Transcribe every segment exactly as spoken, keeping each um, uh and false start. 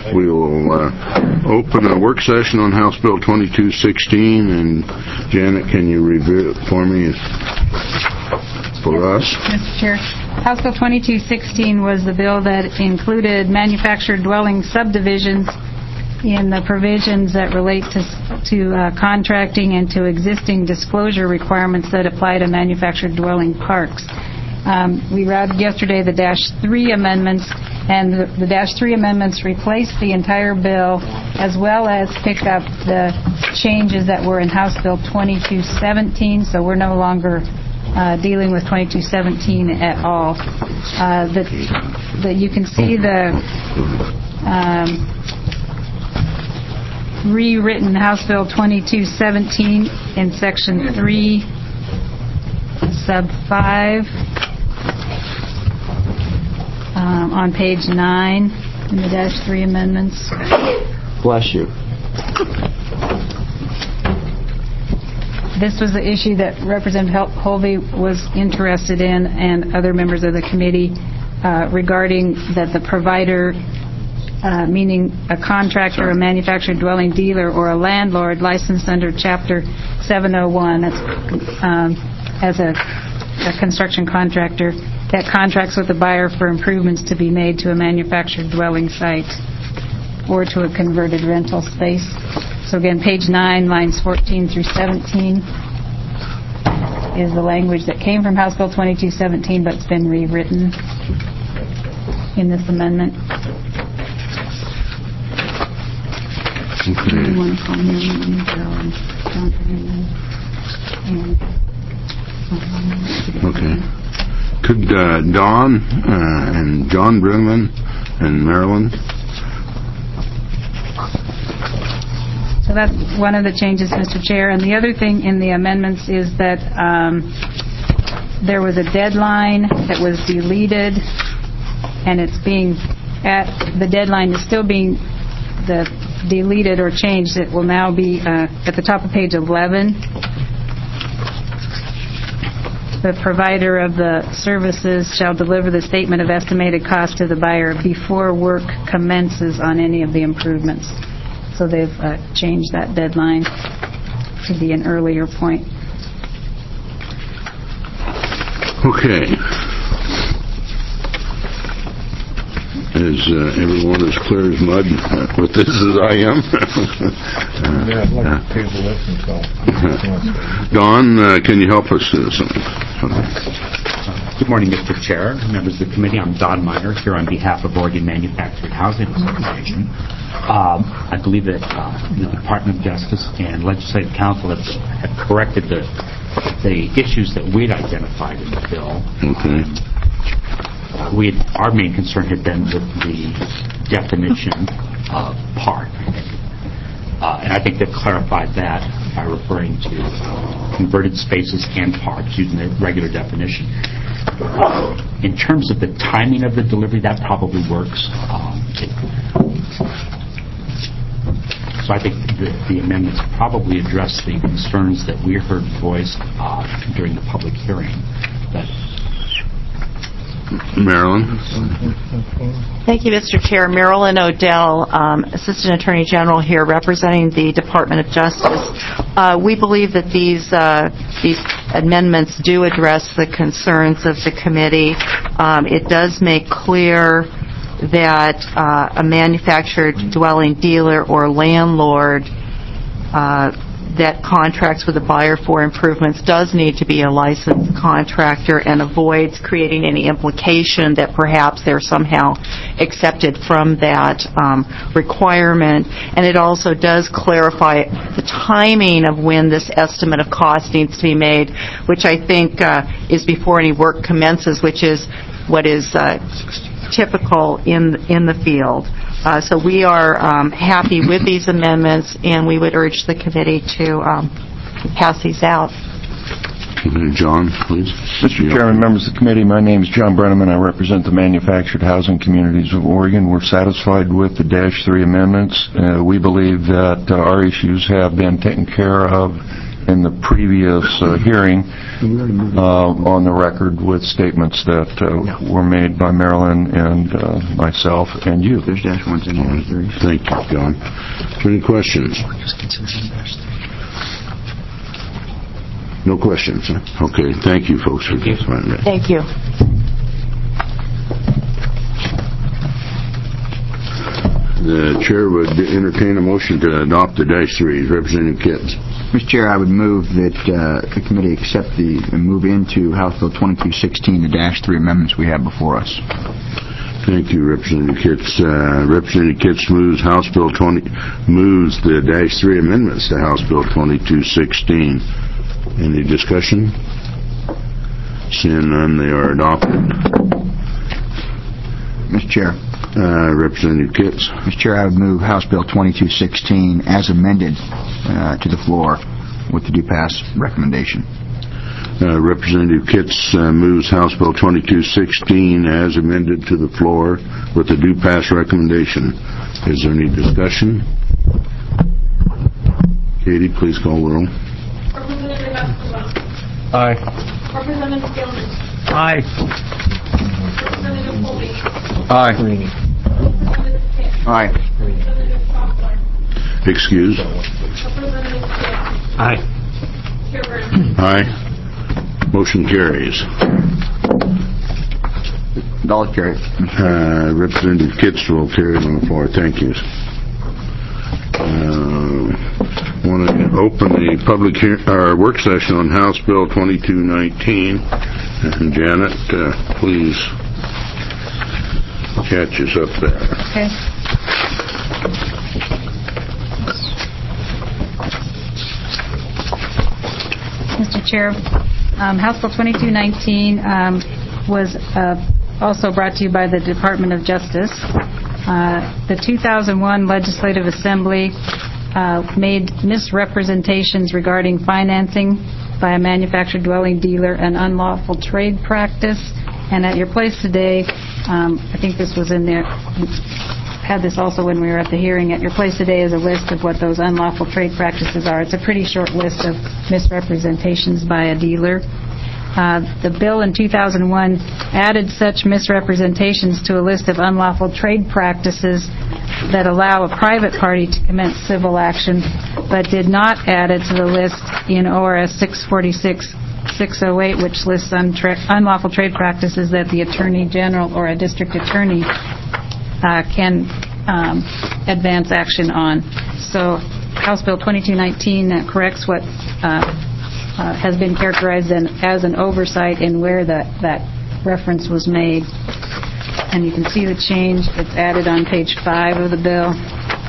we will uh, open a work session on House Bill twenty-two sixteen, and Janet, can you review it for me for us? Mister Chair, House Bill twenty-two sixteen was the bill that included manufactured dwelling subdivisions in the provisions that relate to, to uh, contracting and to existing disclosure requirements that apply to manufactured dwelling parks. Um, we read yesterday the Dash three amendments, and the, the Dash three amendments replaced the entire bill, as well as pick up the changes that were in House Bill twenty-two seventeen, so we're no longer uh, dealing with twenty-two seventeen at all. Uh, the, the, you can see the um, rewritten House Bill twenty-two seventeen in Section three, Sub five, um, on page nine in the Dash three amendments. Bless you. This was the issue that Representative Holvey was interested in, and other members of the committee, uh, regarding that the provider, Uh, meaning a contractor, a manufactured dwelling dealer, or a landlord licensed under Chapter seven oh one that's, um, as a, a construction contractor that contracts with the buyer for improvements to be made to a manufactured dwelling site or to a converted rental space. So again, page nine, lines fourteen through seventeen is the language that came from House Bill twenty-two seventeen, but it's been rewritten in this amendment. Okay. Okay. Could uh, Don uh, and John Brenneman and Marilyn? So that's one of the changes, Mister Chair. And the other thing in the amendments is that um, there was a deadline that was deleted, and it's being at the deadline is still being the deleted or changed. It will now be uh, at the top of page eleven. The provider of the services shall deliver the statement of estimated cost to the buyer before work commences on any of the improvements. So they've uh, changed that deadline to be an earlier point. Okay. Is uh, everyone as clear as mud uh, with this as I am? uh, yeah, I'd like uh, to table this until. Don, uh, can you help us? Uh, something? Good morning, Mister Chair, members of the committee. I'm Don Miner here on behalf of Oregon Manufactured Housing Association. Um, I believe that uh, the Department of Justice and Legislative Council have, have corrected the the issues that we'd identified in the bill. Okay. Um, We had, our main concern had been with the definition of park, uh, and I think they've clarified that by referring to converted spaces and parks using the regular definition. Uh, in terms of the timing of the delivery, that probably works. Um, it, so I think the, the amendments probably address the concerns that we heard voiced uh, during the public hearing. That Marilyn. Thank you, Mister Chair. Marilyn O'Dell, um, Assistant Attorney General here representing the Department of Justice. Uh, we believe that these uh, these amendments do address the concerns of the committee. Um, it does make clear that uh, a manufactured dwelling dealer or landlord uh, that contracts with a buyer for improvements does need to be a licensed contractor and avoids creating any implication that perhaps they're somehow accepted from that um, requirement. And it also does clarify the timing of when this estimate of cost needs to be made, which I think uh, is before any work commences, which is what is uh, typical in in the field. Uh, so we are um, happy with these amendments, and we would urge the committee to um, pass these out. John, please. Mister Chairman, members of the committee, my name is John Brenneman. I represent the manufactured housing communities of Oregon. We're satisfied with the Dash three amendments. Uh, we believe that uh, our issues have been taken care of in the previous uh, hearing uh, on the record with statements that uh, were made by Marilyn and uh, myself and you. There's dash ones in here. Thank you, John. Is there any questions? No questions, huh? Okay, thank you, folks, for testifying. Thank you. The chair would entertain a motion to adopt the dash threes. Representative Kitts. Mister Chair, I would move that uh, the committee accept the and move into House Bill twenty-two sixteen the dash three amendments we have before us. Thank you, Representative Kitts. Uh, Representative Kitts moves House Bill twenty moves the dash three amendments to House Bill twenty-two sixteen. Any discussion? Seeing none, they are adopted. Mister Chair. Uh, Representative Kitts. Mister Chair, I would move House Bill twenty-two sixteen as amended uh, to the floor with the due pass recommendation. Uh, Representative Kitts uh, moves House Bill twenty-two sixteen as amended to the floor with the due pass recommendation. Is there any discussion? Katie, please call the roll. Representative Escobar. Aye. Representative Gilman. Aye. Representative Colby. Aye. Representative Kitts. Aye. Representative Schaffler. Excuse. Representative Kitts. Aye. Chair Burnham. Aye. Motion carries. Dollar carry. Uh, Representative Kitts will carry it on the floor. Thank you. Uh, I want to open the public hear- uh, work session on House Bill twenty-two nineteen. And Janet, uh, please catch us up there. Okay. Mister Chair, um, House Bill twenty-two nineteen um, was uh, also brought to you by the Department of Justice. Uh, the two thousand one Legislative Assembly uh, made misrepresentations regarding financing by a manufactured dwelling dealer an unlawful trade practice. And at your place today, um, I think this was in there, had this also when we were at the hearing, at your place today is a list of what those unlawful trade practices are. It's a pretty short list of misrepresentations by a dealer. Uh, the bill in two thousand one added such misrepresentations to a list of unlawful trade practices that allow a private party to commence civil action, but did not add it to the list in O R S six forty-six six oh eight, which lists untra- unlawful trade practices that the Attorney General or a district attorney uh, can um, advance action on. So House Bill twenty-two nineteen uh, corrects what uh, Uh, has been characterized in, as an oversight in where that, that reference was made. And you can see the change. It's added on page five of the bill.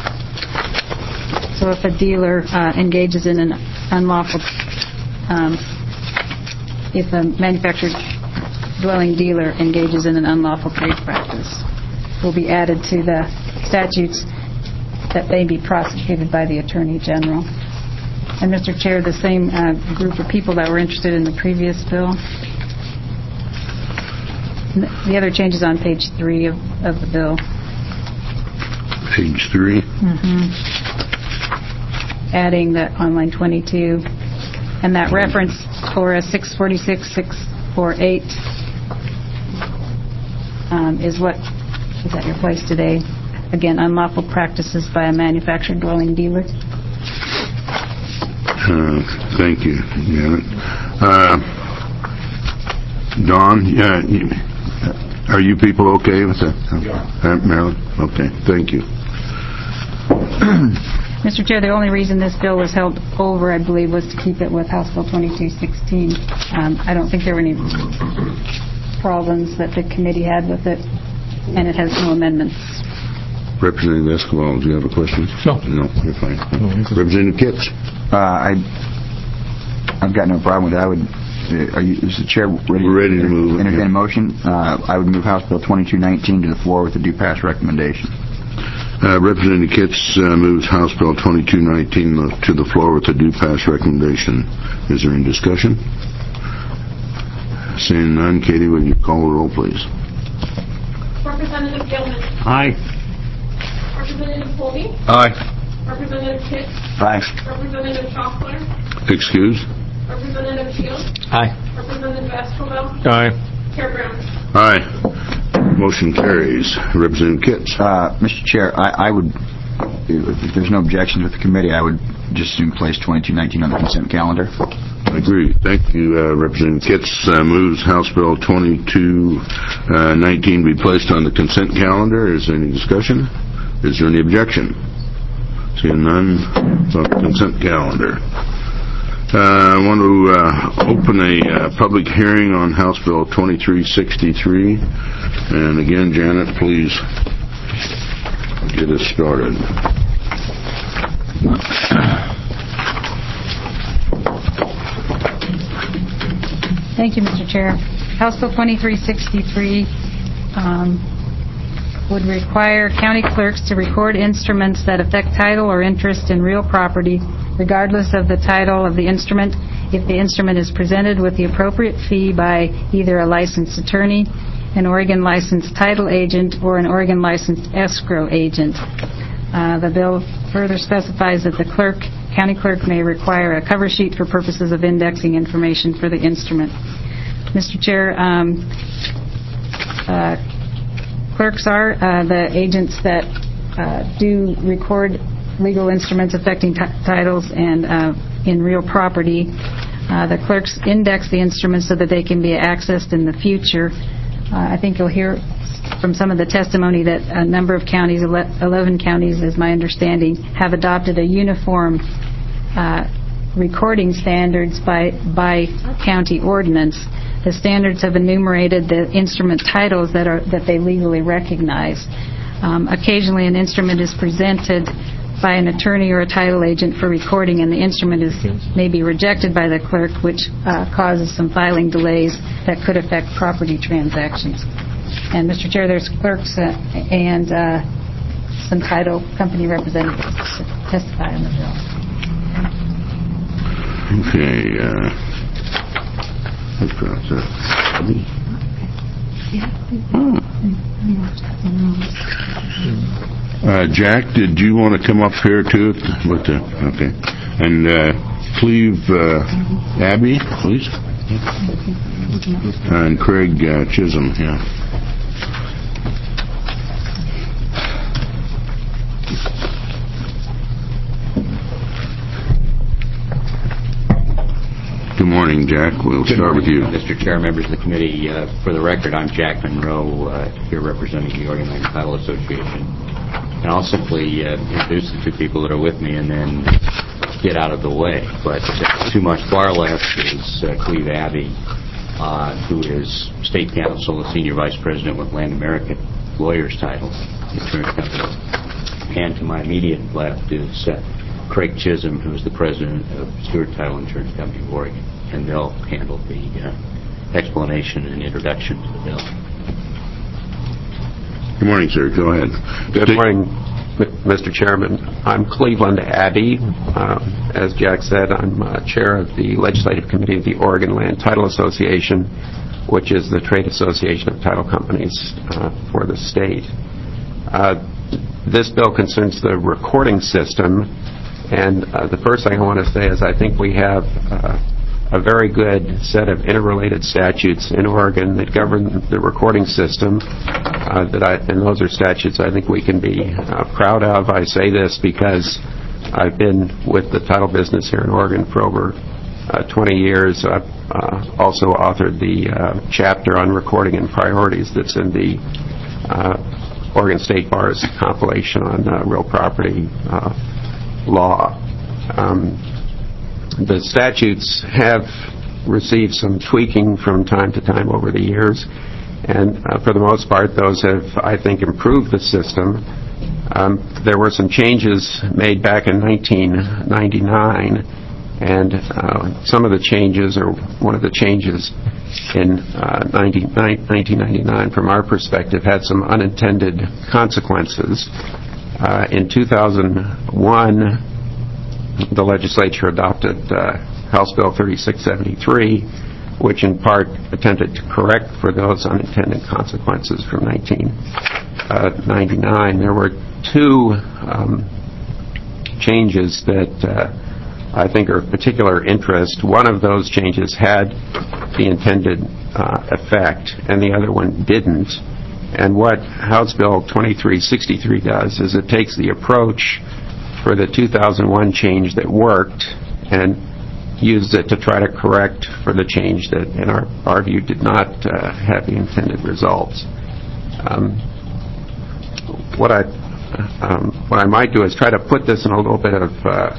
So if a dealer uh, engages in an unlawful, um, if a manufactured dwelling dealer engages in an unlawful trade practice, will be added to the statutes that may be prosecuted by the Attorney General. And, Mister Chair, the same uh, group of people that were interested in the previous bill. The other change is on page three of, of the bill. Page three. Mm-hmm. Adding that on line twenty-two. And that reference for a six forty-six six forty-eight um, is what is at your place today. Again, unlawful practices by a manufactured dwelling dealer. Uh, thank you, Janet. Uh, Don, yeah, you, are you people okay with that? Uh, Marilyn? Okay, thank you. Mister Chair, the only reason this bill was held over, I believe, was to keep it with House Bill twenty-two sixteen. Um, I don't think there were any problems that the committee had with it, and it has no amendments. Representative Escobar, do you have a question? No. No, you're fine. Representative Kitts. Uh, I, I've got no problem with that. I would, uh, are you, is the chair ready? We're ready to move. Entertain a motion. Uh, I would move House Bill twenty-two nineteen to the floor with the due pass recommendation. Uh, Representative Kitts uh, moves House Bill twenty-two nineteen to the floor with the due pass recommendation. Is there any discussion? Seeing none, Katie, will you call the roll, please? Representative Gilman. Aye. Representative Colby. Aye. Representative Kitts. Aye. Representative Schaffler. Excuse? Representative Shields. Aye. Representative Escobar. Aye. Chair Brown. Aye. Motion carries. Representative Kitts. Uh, Mister Chair, I, I would, if there's no objections with the committee, I would just assume place twenty-two nineteen on the consent calendar. I agree. Thank you, uh, Representative Kitts. Uh, moves House Bill twenty-two nineteen be placed on the consent calendar. Is there any discussion? Is there any objection? Seeing none, it's on the consent calendar. Uh, I want to uh, open a uh, public hearing on House Bill twenty-three sixty-three. And again, Janet, please get us started. Thank you, Mister Chair. House Bill twenty-three sixty-three um, would require county clerks to record instruments that affect title or interest in real property, regardless of the title of the instrument, if the instrument is presented with the appropriate fee by either a licensed attorney, an Oregon licensed title agent, or an Oregon licensed escrow agent. Uh, the bill further specifies that the clerk, county clerk, may require a cover sheet for purposes of indexing information for the instrument. Mister Chair, um, uh, clerks are uh, the agents that uh, do record legal instruments affecting t- titles and uh, in real property. Uh, the clerks index the instruments so that they can be accessed in the future. Uh, I think you'll hear from some of the testimony that a number of counties, eleven counties is my understanding, have adopted a uniform uh, recording standards by, by county ordinance. The standards have enumerated the instrument titles that are that they legally recognize. Um, occasionally an instrument is presented by an attorney or a title agent for recording, and the instrument is maybe rejected by the clerk, which uh, causes some filing delays that could affect property transactions. And, Mister Chair, there's clerks uh, and uh, some title company representatives to testify on the bill. Okay. Uh, let's pronounce that. Oh. Uh, Jack, did you want to come up here too? With the, okay. And uh, Cleve uh, Abbey, please. And Craig uh, Chisholm, yeah. Good morning, Jack. We'll Good start morning, with you. Mister Chair, members of the committee. Uh, for the record, I'm Jack Monroe, uh, here representing the Oregon Land Title Association. And I'll simply uh, introduce the two people that are with me and then get out of the way. But uh, to my far left is uh, Cleve Abbey, uh, who is State Counsel and Senior Vice President with Land America Lawyers Title Insurance Company. And to my immediate left is uh, Craig Chisholm, who is the President of Stewart Title Insurance Company of Oregon. And they'll handle the uh, explanation and introduction to the bill. Good morning, sir. Go ahead. Good morning, Mister Chairman. I'm Cleveland Abbey. Uh, as Jack said, I'm uh, chair of the Legislative Committee of the Oregon Land Title Association, which is the trade association of title companies uh, for the state. Uh, this bill concerns the recording system, and uh, the first thing I want to say is I think we have uh, a very good set of interrelated statutes in Oregon that govern the recording system. Uh, that I, and those are statutes I think we can be uh, proud of. I say this because I've been with the title business here in Oregon for over uh, twenty years. I've uh, also authored the uh, chapter on recording and priorities that's in the uh, Oregon State Bar's compilation on uh, real property uh, law. Um, the statutes have received some tweaking from time to time over the years. And uh, for the most part, those have, I think, improved the system. Um, there were some changes made back in nineteen ninety-nine, and uh, some of the changes, or one of the changes in uh, nineteen ninety-nine, from our perspective, had some unintended consequences. Uh, in two thousand one, the legislature adopted uh, House Bill thirty-six seventy-three, which in part attempted to correct for those unintended consequences from nineteen ninety-nine. There were two um, changes that uh, I think are of particular interest. One of those changes had the intended uh, effect, and the other one didn't. And what House Bill twenty-three sixty-three does is it takes the approach for the two thousand one change that worked and used it to try to correct for the change that, in our, our view, did not uh, have the intended results. Um, what I um, what I might do is try to put this in a little bit of uh,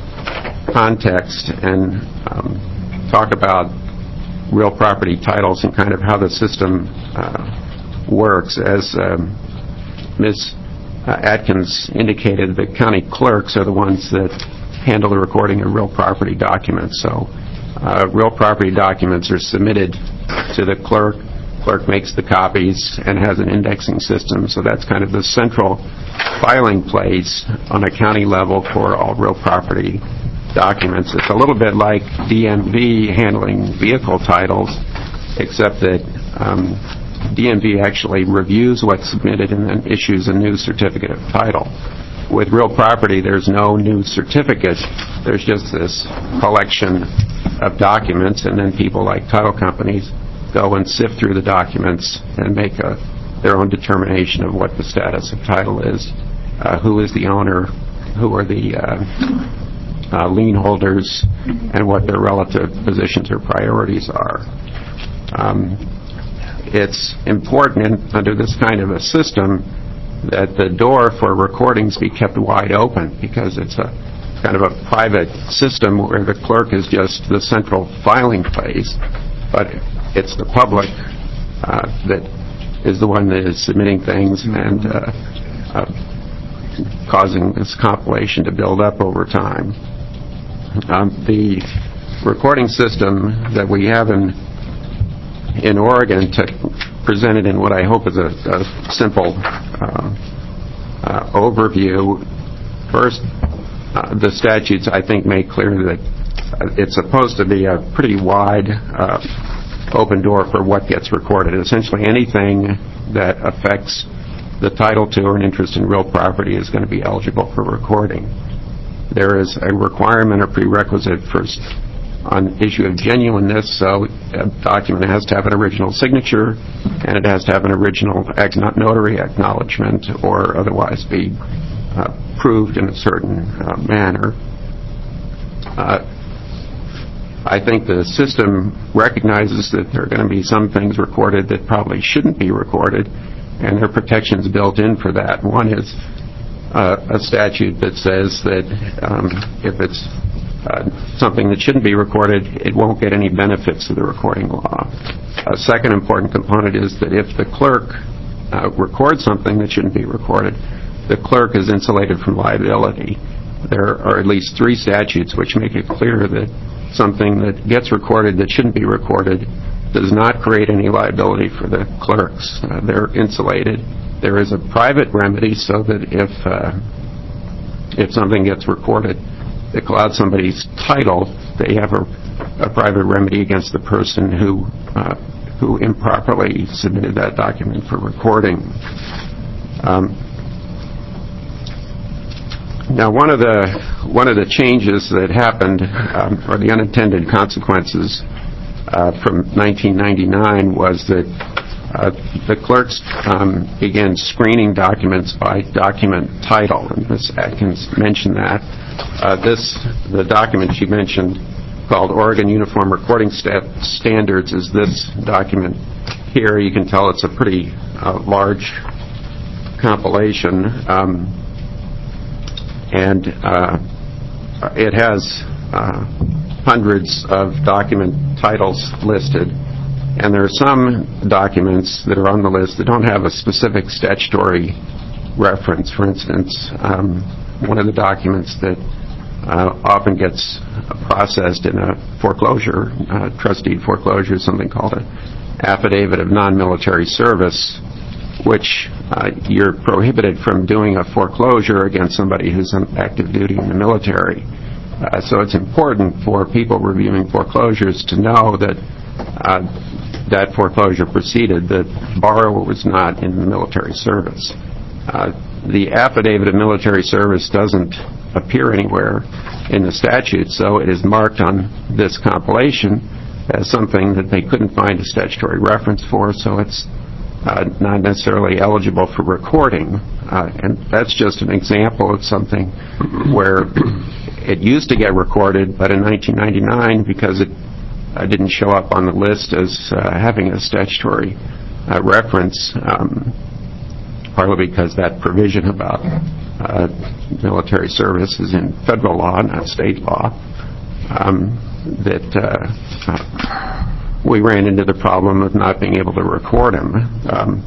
context and um, talk about real property titles and kind of how the system uh, works. As um, Miz Atkins indicated, the county clerks are the ones that handle the recording of real property documents. So uh, real property documents are submitted to the clerk. Clerk makes the copies and has an indexing system. So that's kind of the central filing place on a county level for all real property documents. It's a little bit like D M V handling vehicle titles, except that um, D M V actually reviews what's submitted and then issues a new certificate of title. With real property, there's no new certificate. There's just this collection of documents, and then people like title companies go and sift through the documents and make a, their own determination of what the status of title is, uh, who is the owner, who are the uh, uh, lien holders, and what their relative positions or priorities are. Um, it's important in, under this kind of a system that the door for recordings be kept wide open, because it's a kind of a private system where the clerk is just the central filing place, but it's the public uh, that is the one that is submitting things and uh, uh, causing this compilation to build up over time. Um, the recording system that we have in in Oregon, to present it in what I hope is a, a simple uh, uh, overview. First, uh, the statutes, I think, make clear that uh, it's supposed to be a pretty wide uh, open door for what gets recorded. Essentially, anything that affects the title to or an interest in real property is going to be eligible for recording. There is a requirement or prerequisite first on issue of genuineness, so a document has to have an original signature, and it has to have an original notary acknowledgement or otherwise be uh, proved in a certain uh, manner. Uh, I think the system recognizes that there are going to be some things recorded that probably shouldn't be recorded, and there are protections built in for that. One is uh, a statute that says that um, if it's Uh, something that shouldn't be recorded, it won't get any benefits of the recording law. A second important component is that if the clerk uh, records something that shouldn't be recorded, the clerk is insulated from liability. There are at least three statutes which make it clear that something that gets recorded that shouldn't be recorded does not create any liability for the clerks. Uh, they're insulated. There is a private remedy so that if uh, if something gets recorded that clouds somebody's title, they have a, a private remedy against the person who uh, who improperly submitted that document for recording. Um, now, one of the one of the changes that happened, um, or the unintended consequences uh, from nineteen ninety-nine, was that uh, the clerks um, began screening documents by document title, and Miz Atkins mentioned that. Uh, this, the document she mentioned, called Oregon Uniform Recording Sta- Standards, is this document here. You can tell it's a pretty uh, large compilation, um, and uh, it has uh, hundreds of document titles listed. And there are some documents that are on the list that don't have a specific statutory reference. For instance, um, one of the documents that uh, often gets processed in a foreclosure, uh, trustee foreclosure, is something called an affidavit of non-military service, which uh, you're prohibited from doing a foreclosure against somebody who's on active duty in the military. Uh, so it's important for people reviewing foreclosures to know that uh, that foreclosure proceeded, the borrower was not in the military service. Uh, the affidavit of military service doesn't appear anywhere in the statute, so it is marked on this compilation as something that they couldn't find a statutory reference for, so it's uh, not necessarily eligible for recording. Uh, and that's just an example of something where it used to get recorded, but in nineteen ninety-nine, because it uh, didn't show up on the list as uh, having a statutory uh, reference, um, partly because that provision about uh, military service is in federal law, not state law, um, that uh, uh, we ran into the problem of not being able to record them. Um,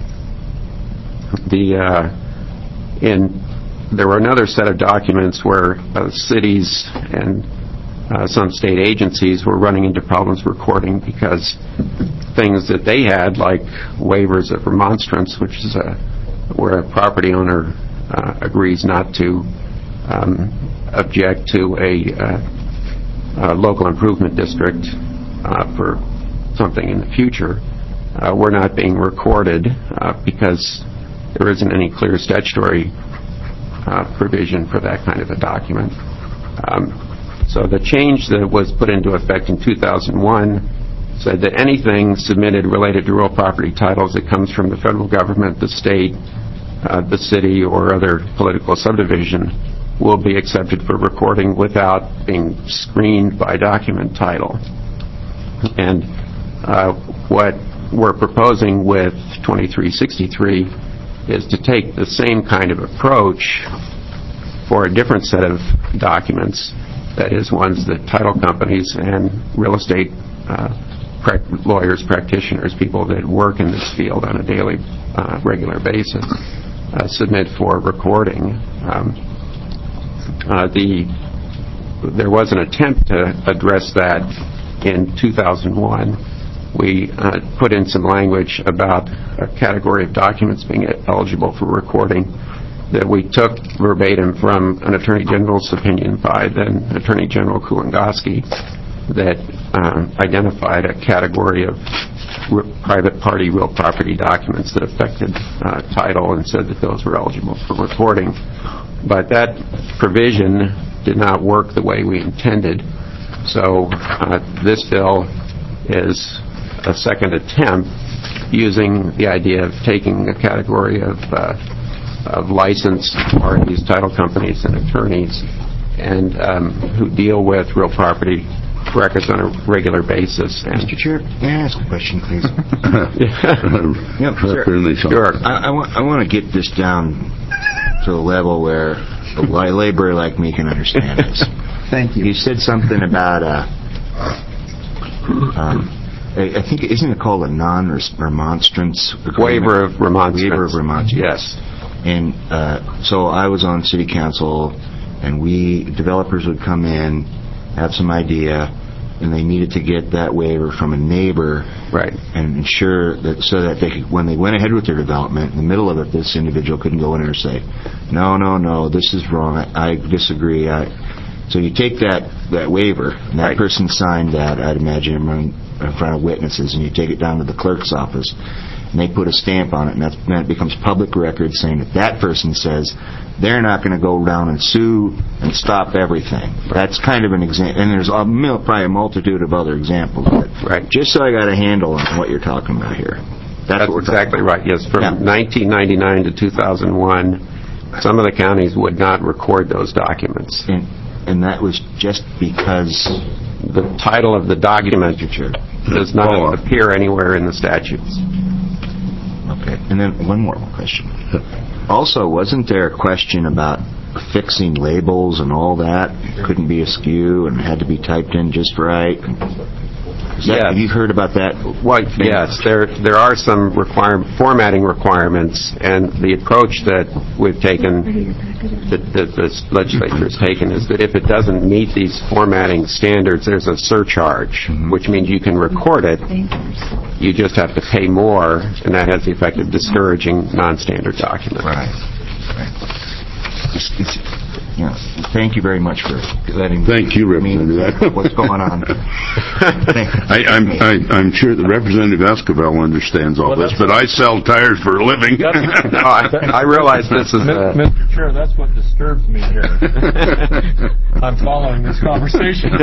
the uh, in there were another set of documents where uh, cities and uh, some state agencies were running into problems recording because things that they had, like waivers of remonstrance, which is a, where a property owner uh, agrees not to um, object to a, uh, a local improvement district uh, for something in the future, uh, were not being recorded uh, because there isn't any clear statutory uh, provision for that kind of a document. Um, so the change that was put into effect in two thousand one said that anything submitted related to real property titles that comes from the federal government, the state, uh, the city, or other political subdivision will be accepted for recording without being screened by document title. And uh, what we're proposing with twenty-three sixty-three is to take the same kind of approach for a different set of documents, that is, ones that title companies and real estate uh, pra- lawyers, practitioners, people that work in this field on a daily, uh, regular basis, uh, submit for recording. Um, uh, the there was an attempt to address that in two thousand one. We uh, put in some language about a category of documents being eligible for recording that we took verbatim from an Attorney General's opinion by then Attorney General Kulongoski that uh, identified a category of r- private party real property documents that affected uh, title and said that those were eligible for recording. But that provision did not work the way we intended. So uh, this bill is a second attempt using the idea of taking a category of uh, of licensed parties, title companies, and attorneys, and um, who deal with real property records on a regular basis. And Mister Chair, may I ask a question, please? Yep, sure. Sure. I, I, want, I want to get this down to a level where a laborer like me can understand this. Thank you. You said something about uh, um, I, I think, isn't it called a non-remonstrance agreement? Waiver of remonstrance. Waiver of remonstrance. Yes. And uh, so I was on city council, and we, developers would come in, have some idea, and they needed to get that waiver from a neighbor, right, and ensure that so that they could, when they went ahead with their development, in the middle of it, this individual couldn't go in there and say, no, no, no, this is wrong, I, I disagree. I, so you take that, that waiver, and that right. person signed that, I'd imagine, in front of witnesses, and you take it down to the clerk's office, and they put a stamp on it, and that's, then it becomes public record saying that that person says they're not going to go down and sue and stop everything. That's kind of an example, and there's a, probably a multitude of other examples of it. Right. Just so I got a handle on what you're talking about here. That's, That's what we're exactly right. Yes, from yeah. nineteen ninety-nine to two thousand one, some of the counties would not record those documents. And, and that was just because the title of the document does not oh. appear anywhere in the statutes. Okay. And then one more question. Also, wasn't there a question about fixing labels and all that? Couldn't be askew and had to be typed in just right? Is that, yes. Have you heard about that? Well, yes, there there are some require, formatting requirements, and the approach that we've taken, that, that the legislature has taken, is that if it doesn't meet these formatting standards, there's a surcharge, mm-hmm. which means you can record it. You just have to pay more, and that has the effect of discouraging non-standard documents. Right. Right. It's, it's, Yeah. Thank you very much for letting Thank you, Representative. me what's going on. I, I'm, I, I'm sure that Representative Esquivel understands all Well, this, but I sell tires for a living. No, I, I realize this is a... Mister Chair, that's what disturbs me here. I'm following this conversation.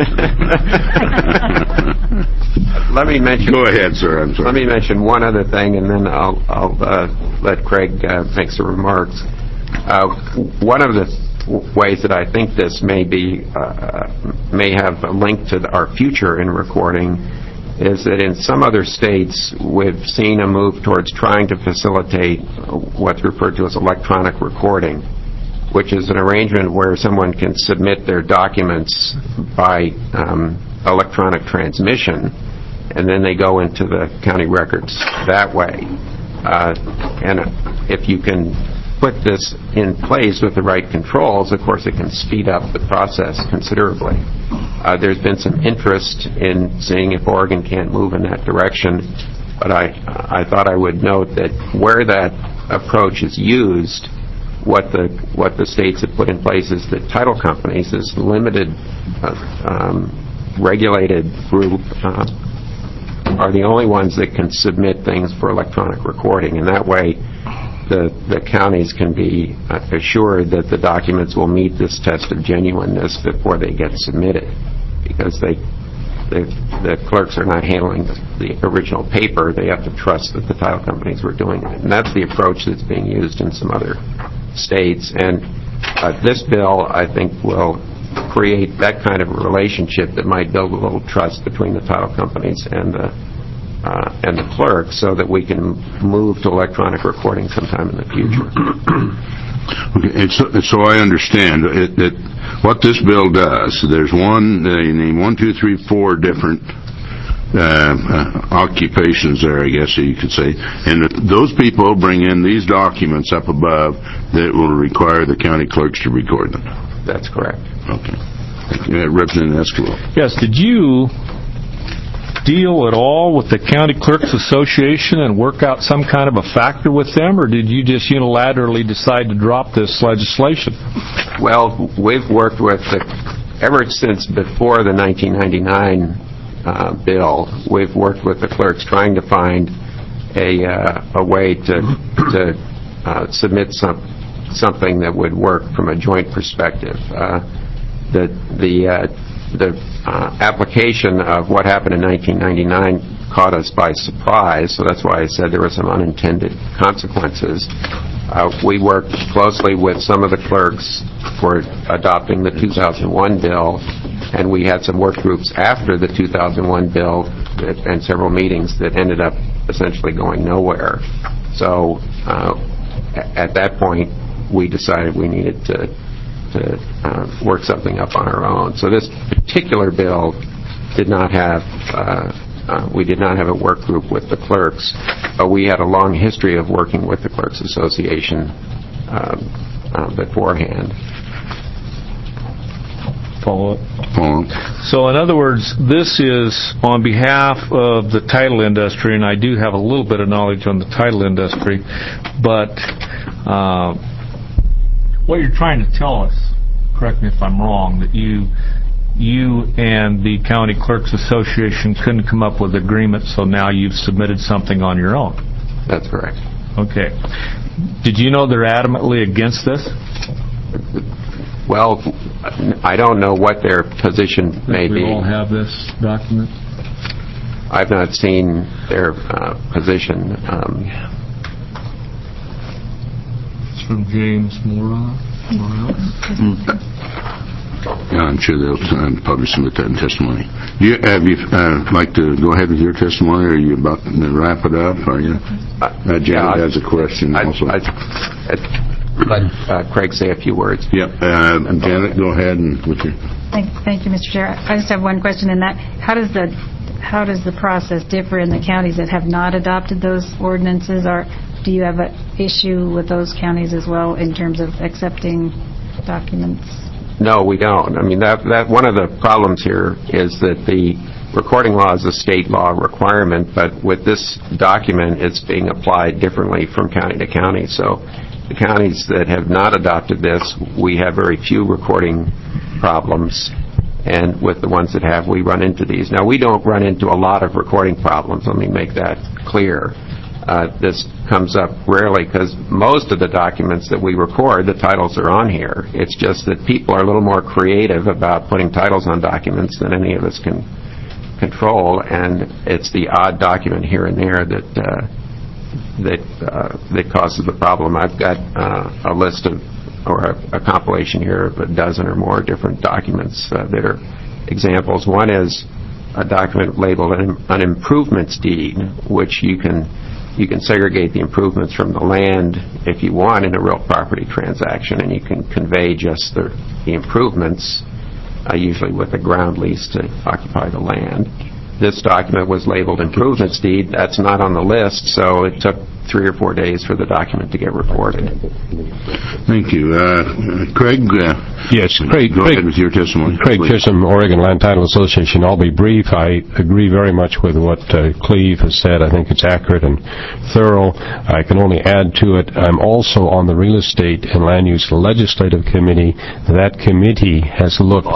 Let me mention... Go ahead, sir. I'm sorry. Let me mention one other thing, and then I'll, I'll uh, let Craig uh, make some remarks. Uh, one of the ways that I think this may be uh, may have a link to the, our future in recording is that in some other states we've seen a move towards trying to facilitate what's referred to as electronic recording, which is an arrangement where someone can submit their documents by um, electronic transmission, and then they go into the county records that way. Uh, and if you can put this in place with the right controls, of course it can speed up the process considerably. Uh, there's been some interest in seeing if Oregon can't move in that direction, but I, I thought I would note that where that approach is used, what the what the states have put in place is that title companies, this limited uh, um, regulated group, uh, are the only ones that can submit things for electronic recording, and that way The, the counties can be uh, assured that the documents will meet this test of genuineness before they get submitted, because they, they the clerks are not handling the, the original paper. They have to trust that the title companies were doing it, and that's the approach that's being used in some other states. And uh, this bill, I think, will create that kind of a relationship that might build a little trust between the title companies and the Uh, and the clerk, so that we can move to electronic recording sometime in the future. Okay, and so, so I understand it, it, what this bill does. There's one, uh, you name one, two, three, four different uh, uh, occupations there, I guess you could say, and if those people bring in these documents up above that will require the county clerks to record them. That's correct. Okay. Yeah, Representative Esquivel. Yes, did you deal at all with the County Clerks Association and work out some kind of a factor with them, or did you just unilaterally decide to drop this legislation? Well, we've worked with the, ever since before the nineteen ninety-nine uh, bill, we've worked with the clerks trying to find a uh, a way to to uh, submit some something that would work from a joint perspective. Uh, the the uh, the uh, application of what happened in nineteen ninety-nine caught us by surprise, so that's why I said there were some unintended consequences. Uh, we worked closely with some of the clerks for adopting the two thousand one bill, and we had some work groups after the two thousand one bill that, and several meetings that ended up essentially going nowhere. So uh, at that point, we decided we needed to to uh, work something up on our own. So this particular bill did not have, uh, uh, we did not have a work group with the clerks, but we had a long history of working with the Clerks Association um, uh, beforehand. Follow up. Follow. So in other words, this is on behalf of the title industry, and I do have a little bit of knowledge on the title industry, but uh, what you're trying to tell us, correct me if I'm wrong, that you you and the County Clerks Association couldn't come up with agreement, so now you've submitted something on your own. That's correct. Okay. Did you know they're adamantly against this? Well, I don't know what their position may we be. We all have this document? I've not seen their uh, position. Um, From James Morales. Yeah, I'm sure they'll uh, probably submit that in testimony. Do you, have you uh, like to go ahead with your testimony, or are you about to wrap it up? Are you? Uh, Janet yeah, has a question I, also. I, I, let uh, Craig say a few words. Yep. Uh, Janet, go ahead and with your. Thank, thank you, Mister Chair. I just have one question in that. How does the how does the process differ in the counties that have not adopted those ordinances? Or do you have an issue with those counties as well in terms of accepting documents? No, we don't. I mean, that that one of the problems here is that the recording law is a state law requirement, but with this document, it's being applied differently from county to county. So the counties that have not adopted this, we have very few recording problems, and with the ones that have, we run into these. Now, we don't run into a lot of recording problems. Let me make that clear. Uh, this comes up rarely because most of the documents that we record, the titles are on here. It's just that people are a little more creative about putting titles on documents than any of us can control, and it's the odd document here and there that uh, that uh, that causes the problem. I've got uh, a list of, or a, a compilation here of a dozen or more different documents uh, that are examples. One is a document labeled an, an improvements deed, which you can You can segregate the improvements from the land if you want in a real property transaction, and you can convey just the, the improvements, uh, usually with a ground lease to occupy the land. This document was labeled improvements deed. That's not on the list, so it took three or four days for the document to get recorded. Thank you. Uh, Craig? Uh, yes, Craig. Go Craig, ahead with your testimony. Craig please. Chisholm, Oregon Land Title Association. I'll be brief. I agree very much with what uh, Cleve has said. I think it's accurate and thorough. I can only add to it, I'm also on the Real Estate and Land Use Legislative Committee. That committee has looked...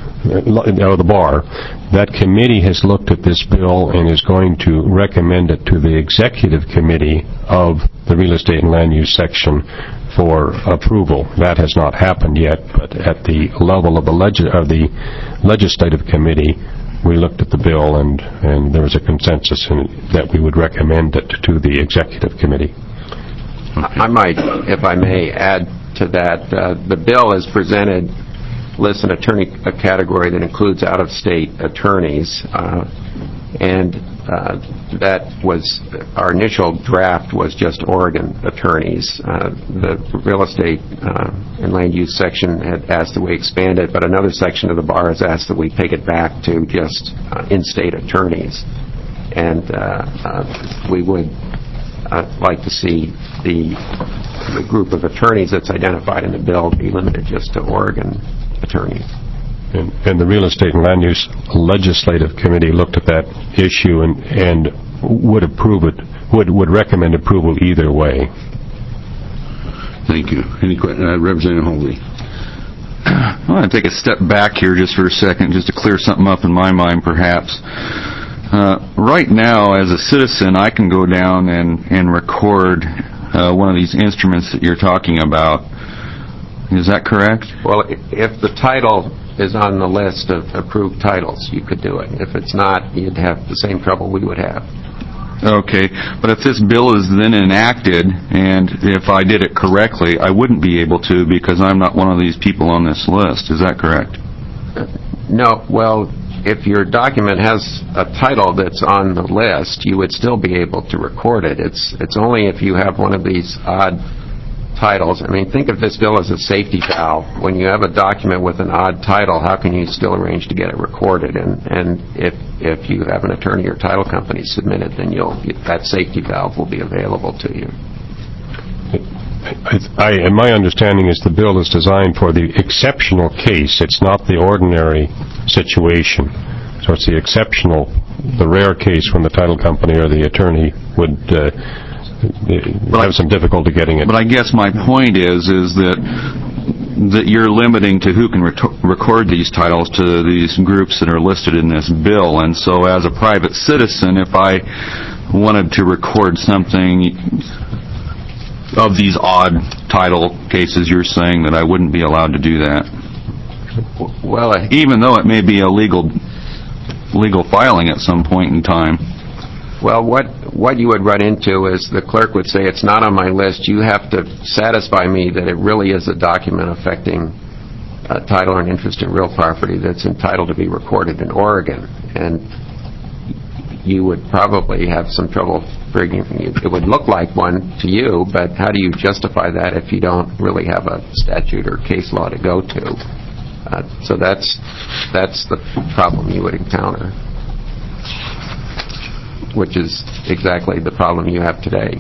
Uh, the bar. That committee has looked at this bill and is going to recommend it to the executive committee of the Real Estate and Land Use section for approval. That has not happened yet, but at the level of the, leg- of the legislative committee, we looked at the bill and, and there was a consensus in, that we would recommend it to the executive committee. Okay. I might, if I may, add to that. Uh, the bill is presented lists an attorney a category that includes out-of-state attorneys, uh, and uh, that was our initial draft was just Oregon attorneys. Uh, the real estate uh, and land use section had asked that we expand it, but another section of the bar has asked that we take it back to just uh, in-state attorneys, and uh, uh, we would uh, like to see the the group of attorneys that's identified in the bill be limited just to Oregon attorney. And, and the Real Estate and Land Use Legislative Committee looked at that issue and, and would approve it, would, would recommend approval either way. Thank you. Any questions? Uh, Representative Holby. I want to take a step back here just for a second, just to clear something up in my mind, perhaps. Uh, right now, as a citizen, I can go down and, and record uh, one of these instruments that you're talking about. Is that correct? Well, if the title is on the list of approved titles, you could do it. If it's not, you'd have the same trouble we would have. Okay, but if this bill is then enacted, and if I did it correctly, I wouldn't be able to because I'm not one of these people on this list. Is that correct? Uh, no, well, if your document has a title that's on the list, you would still be able to record it. It's, it's only if you have one of these odd titles. I mean, think of this bill as a safety valve. When you have a document with an odd title, how can you still arrange to get it recorded? And and if if you have an attorney or title company submit it, then you'll that safety valve will be available to you. I, I, and my understanding is the bill is designed for the exceptional case. It's not the ordinary situation. So it's the exceptional, the rare case when the title company or the attorney would uh, have some difficulty getting it. But I guess my point is is that that you're limiting to who can re- record these titles to these groups that are listed in this bill. And so as a private citizen, if I wanted to record something of these odd title cases, you're saying that I wouldn't be allowed to do that. Well, I, even though it may be a legal legal filing at some point in time. Well, what what you would run into is the clerk would say, it's not on my list. You have to satisfy me that it really is a document affecting a title or an interest in real property that's entitled to be recorded in Oregon. And you would probably have some trouble bringing it. It would look like one to you, but how do you justify that if you don't really have a statute or case law to go to? Uh, so that's that's the problem you would encounter, which is exactly the problem you have today.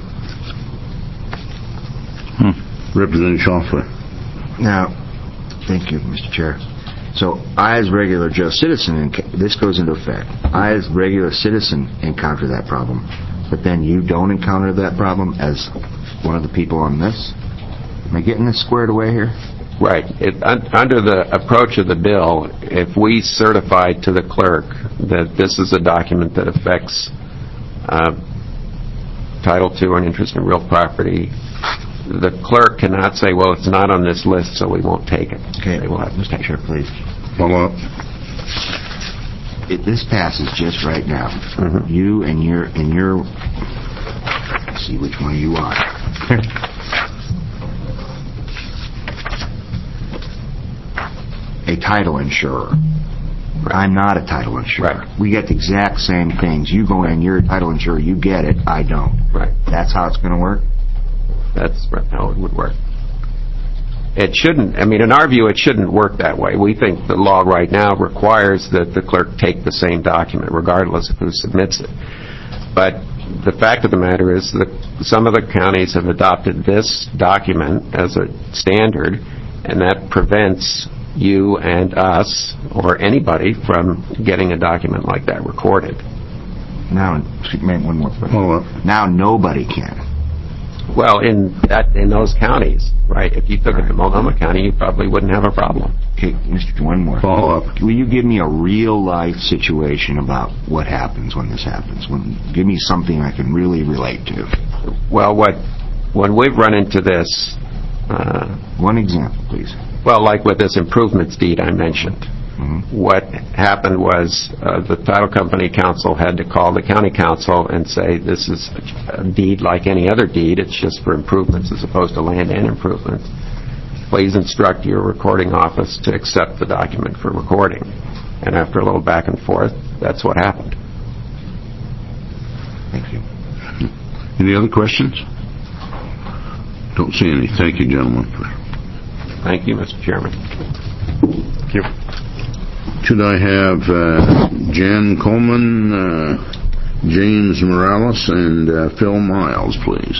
Hmm. Representative Schauffele. Now, thank you, Mister Chair. So, I as regular Joe citizen, this goes into effect. I as regular citizen encounter that problem, but then you don't encounter that problem as one of the people on this? Am I getting this squared away here? Right. It, un, under the approach of the bill, if we certify to the clerk that this is a document that affects uh, Title two and interest in real property, the clerk cannot say, well, it's not on this list, so we won't take it. Okay. They will have Mister Chair, please. Follow up. It, this passes just right now. Mm-hmm. You and your and your. Let's see which one you are. A title insurer. I'm not a title insurer. Right. We get the exact same things. You go in, you're a title insurer, you get it, I don't. Right. That's how it's going to work? That's how it would work. It shouldn't, I mean, in our view, it shouldn't work that way. We think the law right now requires that the clerk take the same document, regardless of who submits it. But the fact of the matter is that some of the counties have adopted this document as a standard, and that prevents you and us, or anybody, from getting a document like that recorded. Now, one more question. Follow up. Now nobody can. Well, in that in those counties, right? If you took it to Multnomah County, you probably wouldn't have a problem. Okay, Mister One more. Follow up. Will you give me a real-life situation about what happens when this happens? When, give me something I can really relate to. Well, what when we've run into this... Uh, One example, please. Well, like with this improvements deed I mentioned. Mm-hmm. What happened was uh, the title company council had to call the county council and say, this is a deed like any other deed, it's just for improvements as opposed to land and improvements. Please instruct your recording office to accept the document for recording. And after a little back and forth, that's what happened. Thank you. Any other questions? Don't see any. Thank you, gentlemen. Thank you, Mister Chairman. Thank you. Should I have uh, Jan Coleman, uh, James Morales, and uh, Phil Miles, please?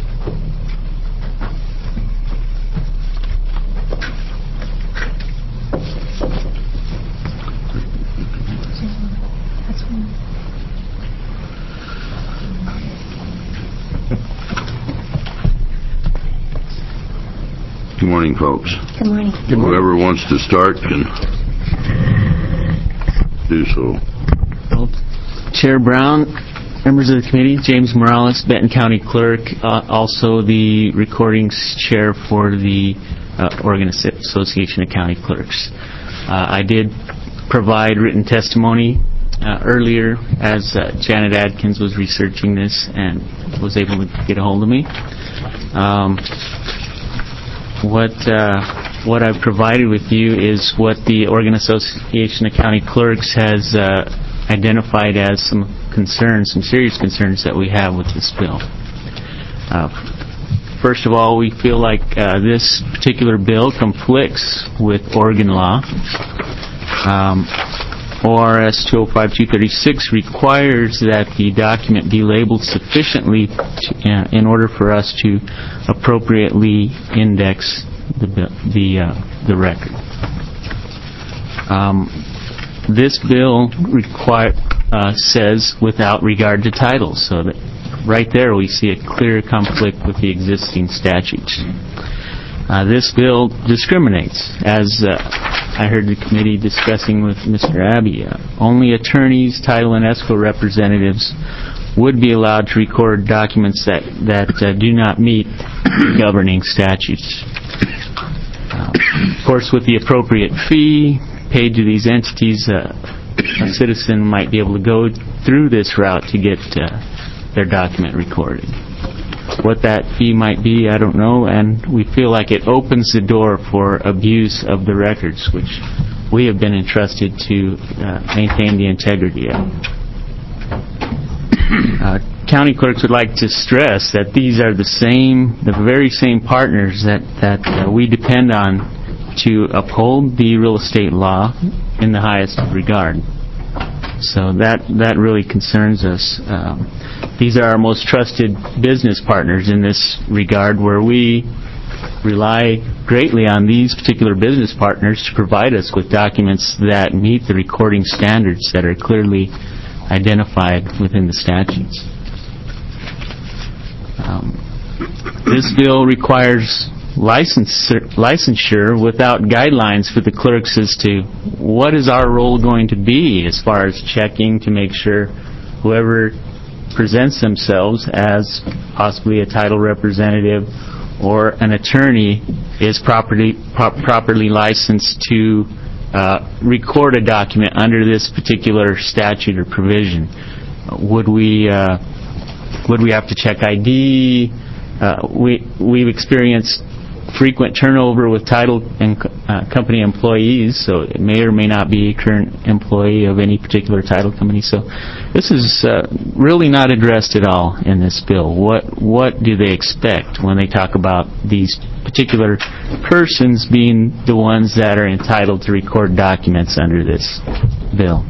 Good morning, folks. Good morning. Whoever wants to start can do so. Well, Chair Brown, members of the committee, James Morales, Benton County Clerk, uh, also the recordings chair for the uh, Oregon Association of County Clerks. Uh, I did provide written testimony uh, earlier as uh, Janet Adkins was researching this and was able to get a hold of me. Um, What uh, what I've provided with you is what the Oregon Association of County Clerks has uh, identified as some concerns, some serious concerns that we have with this bill. Uh, first of all, we feel like uh, this particular bill conflicts with Oregon law. Um, O R S two oh five dash two thirty-six requires that the document be labeled sufficiently to, uh, in order for us to appropriately index the the uh, the record. Um, this bill require uh, says without regard to titles, so that right there we see a clear conflict with the existing statutes. Uh, this bill discriminates, as uh, I heard the committee discussing with Mister Abbey. Uh, only attorneys, title, and escrow representatives would be allowed to record documents that, that uh, do not meet governing statutes. Uh, of course, with the appropriate fee paid to these entities, uh, a citizen might be able to go through this route to get uh, their document recorded. What that fee might be, I don't know, and we feel like it opens the door for abuse of the records, which we have been entrusted to uh, maintain the integrity of. Uh, county clerks would like to stress that these are the same, the very same partners that, that uh, we depend on to uphold the real estate law in the highest regard. So that that really concerns us. Um, these are our most trusted business partners in this regard, where we rely greatly on these particular business partners to provide us with documents that meet the recording standards that are clearly identified within the statutes. Um, this bill requires licensure, licensure without guidelines for the clerks as to what is our role going to be as far as checking to make sure whoever presents themselves as possibly a title representative or an attorney is properly pro- properly licensed to uh, record a document under this particular statute or provision. Would we uh, would we have to check I D? Uh, we we've experienced frequent turnover with title and uh, company employees, so it may or may not be a current employee of any particular title company. So this is uh, really not addressed at all in this bill. What what do they expect when they talk about these particular persons being the ones that are entitled to record documents under this bill?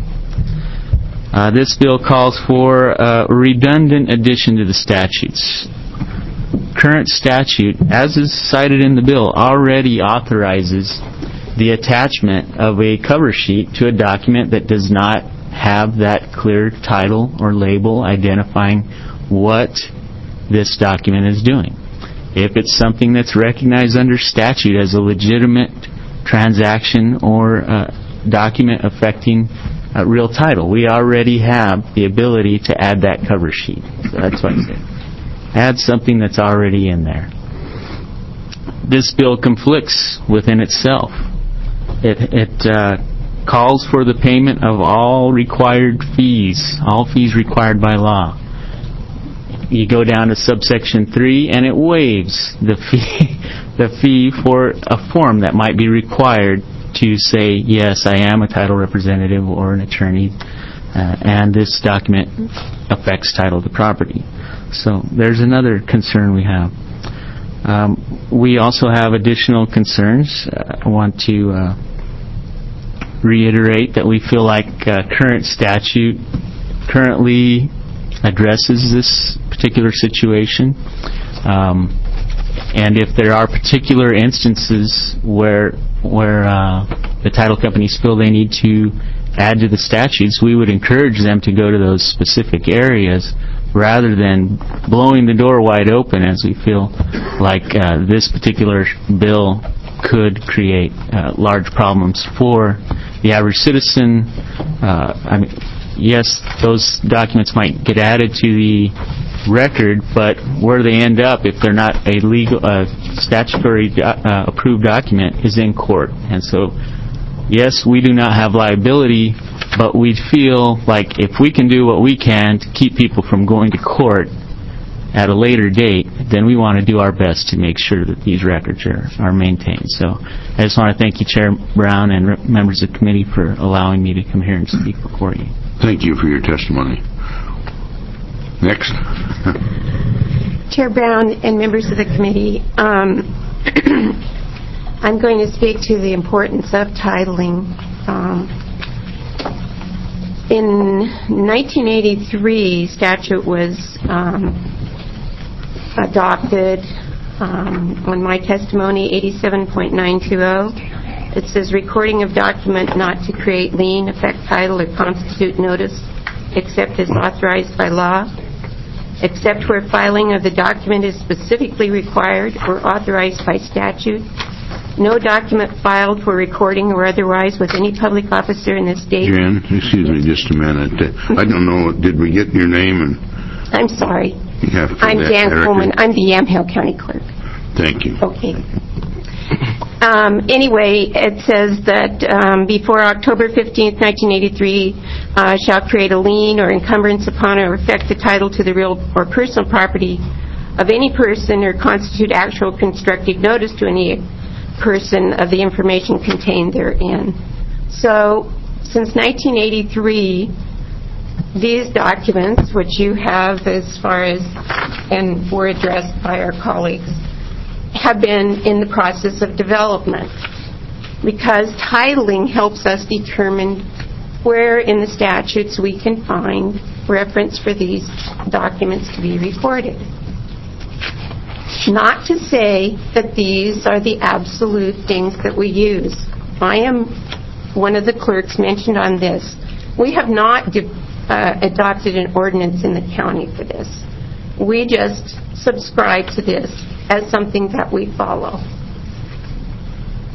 Uh, this bill calls for a redundant addition to the statutes. Current statute, as is cited in the bill, already authorizes the attachment of a cover sheet to a document that does not have that clear title or label identifying what this document is doing. If it's something that's recognized under statute as a legitimate transaction or uh, document affecting a real title, we already have the ability to add that cover sheet. So that's what I said. Add something that's already in there. This bill conflicts within itself. It, it uh, calls for the payment of all required fees, all fees required by law. You go down to subsection three, and it waives the fee, the fee for a form that might be required to say, yes, I am a title representative or an attorney, uh, and this document affects title to property. So there's another concern we have. Um, we also have additional concerns. Uh, I want to uh, reiterate that we feel like uh, current statute currently addresses this particular situation. Um, and if there are particular instances where where uh, the title companies feel they need to add to the statutes, we would encourage them to go to those specific areas rather than blowing the door wide open, as we feel like uh, this particular bill could create uh, large problems for the average citizen. Uh, I mean, yes, those documents might get added to the record, but where they end up, if they're not a legal, uh, statutory do- uh, approved document, is in court. And so, yes, we do not have liability, but we feel like if we can do what we can to keep people from going to court at a later date, then we want to do our best to make sure that these records are, are maintained. So I just want to thank you, Chair Brown, and re- members of the committee for allowing me to come here and speak before you. Thank you for your testimony. Next. Chair Brown and members of the committee, um, I'm going to speak to the importance of titling. Um, in nineteen eighty-three, statute was um, adopted um, on my testimony, eighty-seven point nine two zero. It says recording of document not to create lien, affect title, or constitute notice except as authorized by law, except where filing of the document is specifically required or authorized by statute. No document filed for recording or otherwise with any public officer in the state. Jan, excuse me just a minute. I don't know, did we get your name? And I'm sorry. You have to I'm Jan Coleman. I'm the Yamhill County Clerk. Thank you. Okay. Um, anyway, it says that um, before October fifteenth, nineteen eighty-three, uh, shall create a lien or encumbrance upon or affect the title to the real or personal property of any person or constitute actual constructive notice to any person of the information contained therein. So, since nineteen eighty-three, these documents, which you have as far as, and were addressed by our colleagues, have been in the process of development, because titling helps us determine where in the statutes we can find reference for these documents to be recorded. Not to say that these are the absolute things that we use. I am one of the clerks mentioned on this. We have not de- uh, adopted an ordinance in the county for this. We just subscribe to this as something that we follow.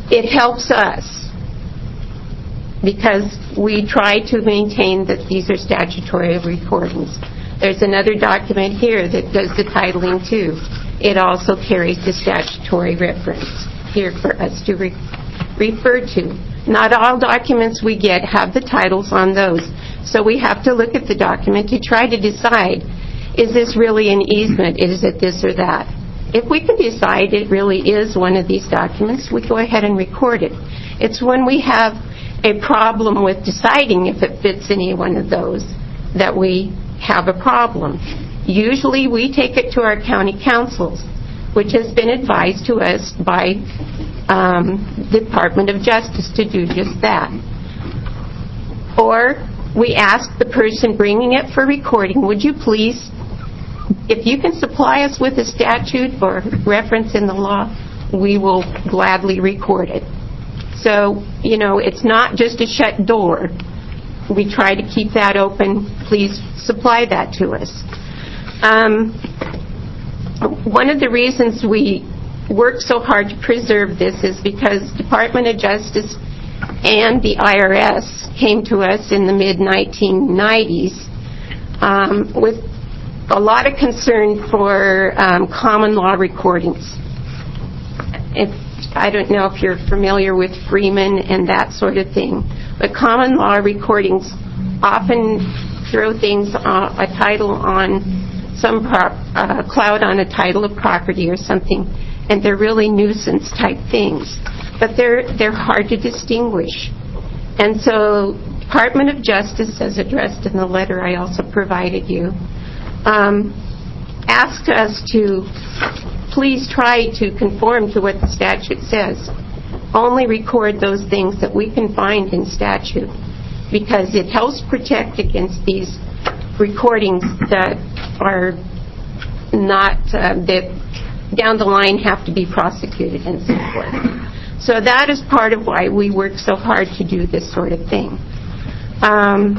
it helps us because we try to maintain that these are statutory recordings. There's another document here that does the titling too. It also carries the statutory reference here for us to re- refer to. Not all documents we get have the titles on those, so we have to look at the document to try to decide, is this really an easement? Is it this or that? If we can decide it really is one of these documents, we go ahead and record it. It's when we have a problem with deciding if it fits any one of those that we have a problem. Usually we take it to our county councils, which has been advised to us by um, the Department of Justice to do just that. Or we ask the person bringing it for recording, would you please, if you can supply us with a statute or reference in the law, we will gladly record it. So, you know, it's not just a shut door. We try to keep that open. Please supply that to us. Um, one of the reasons we work so hard to preserve this is because Department of Justice and the I R S came to us in the mid nineteen nineties um, with a lot of concern for um, common law recordings. If, I don't know if you're familiar with Freeman and that sort of thing, but common law recordings often throw things, uh, a title on some prop, uh, cloud on a title of property or something, and they're really nuisance type things. But they're they're hard to distinguish. And so Department of Justice, as addressed in the letter I also provided you, um, asked us to please try to conform to what the statute says. Only record those things that we can find in statute, because it helps protect against these recordings that are not, uh, that down the line have to be prosecuted and so forth. So that is part of why we work so hard to do this sort of thing. Um,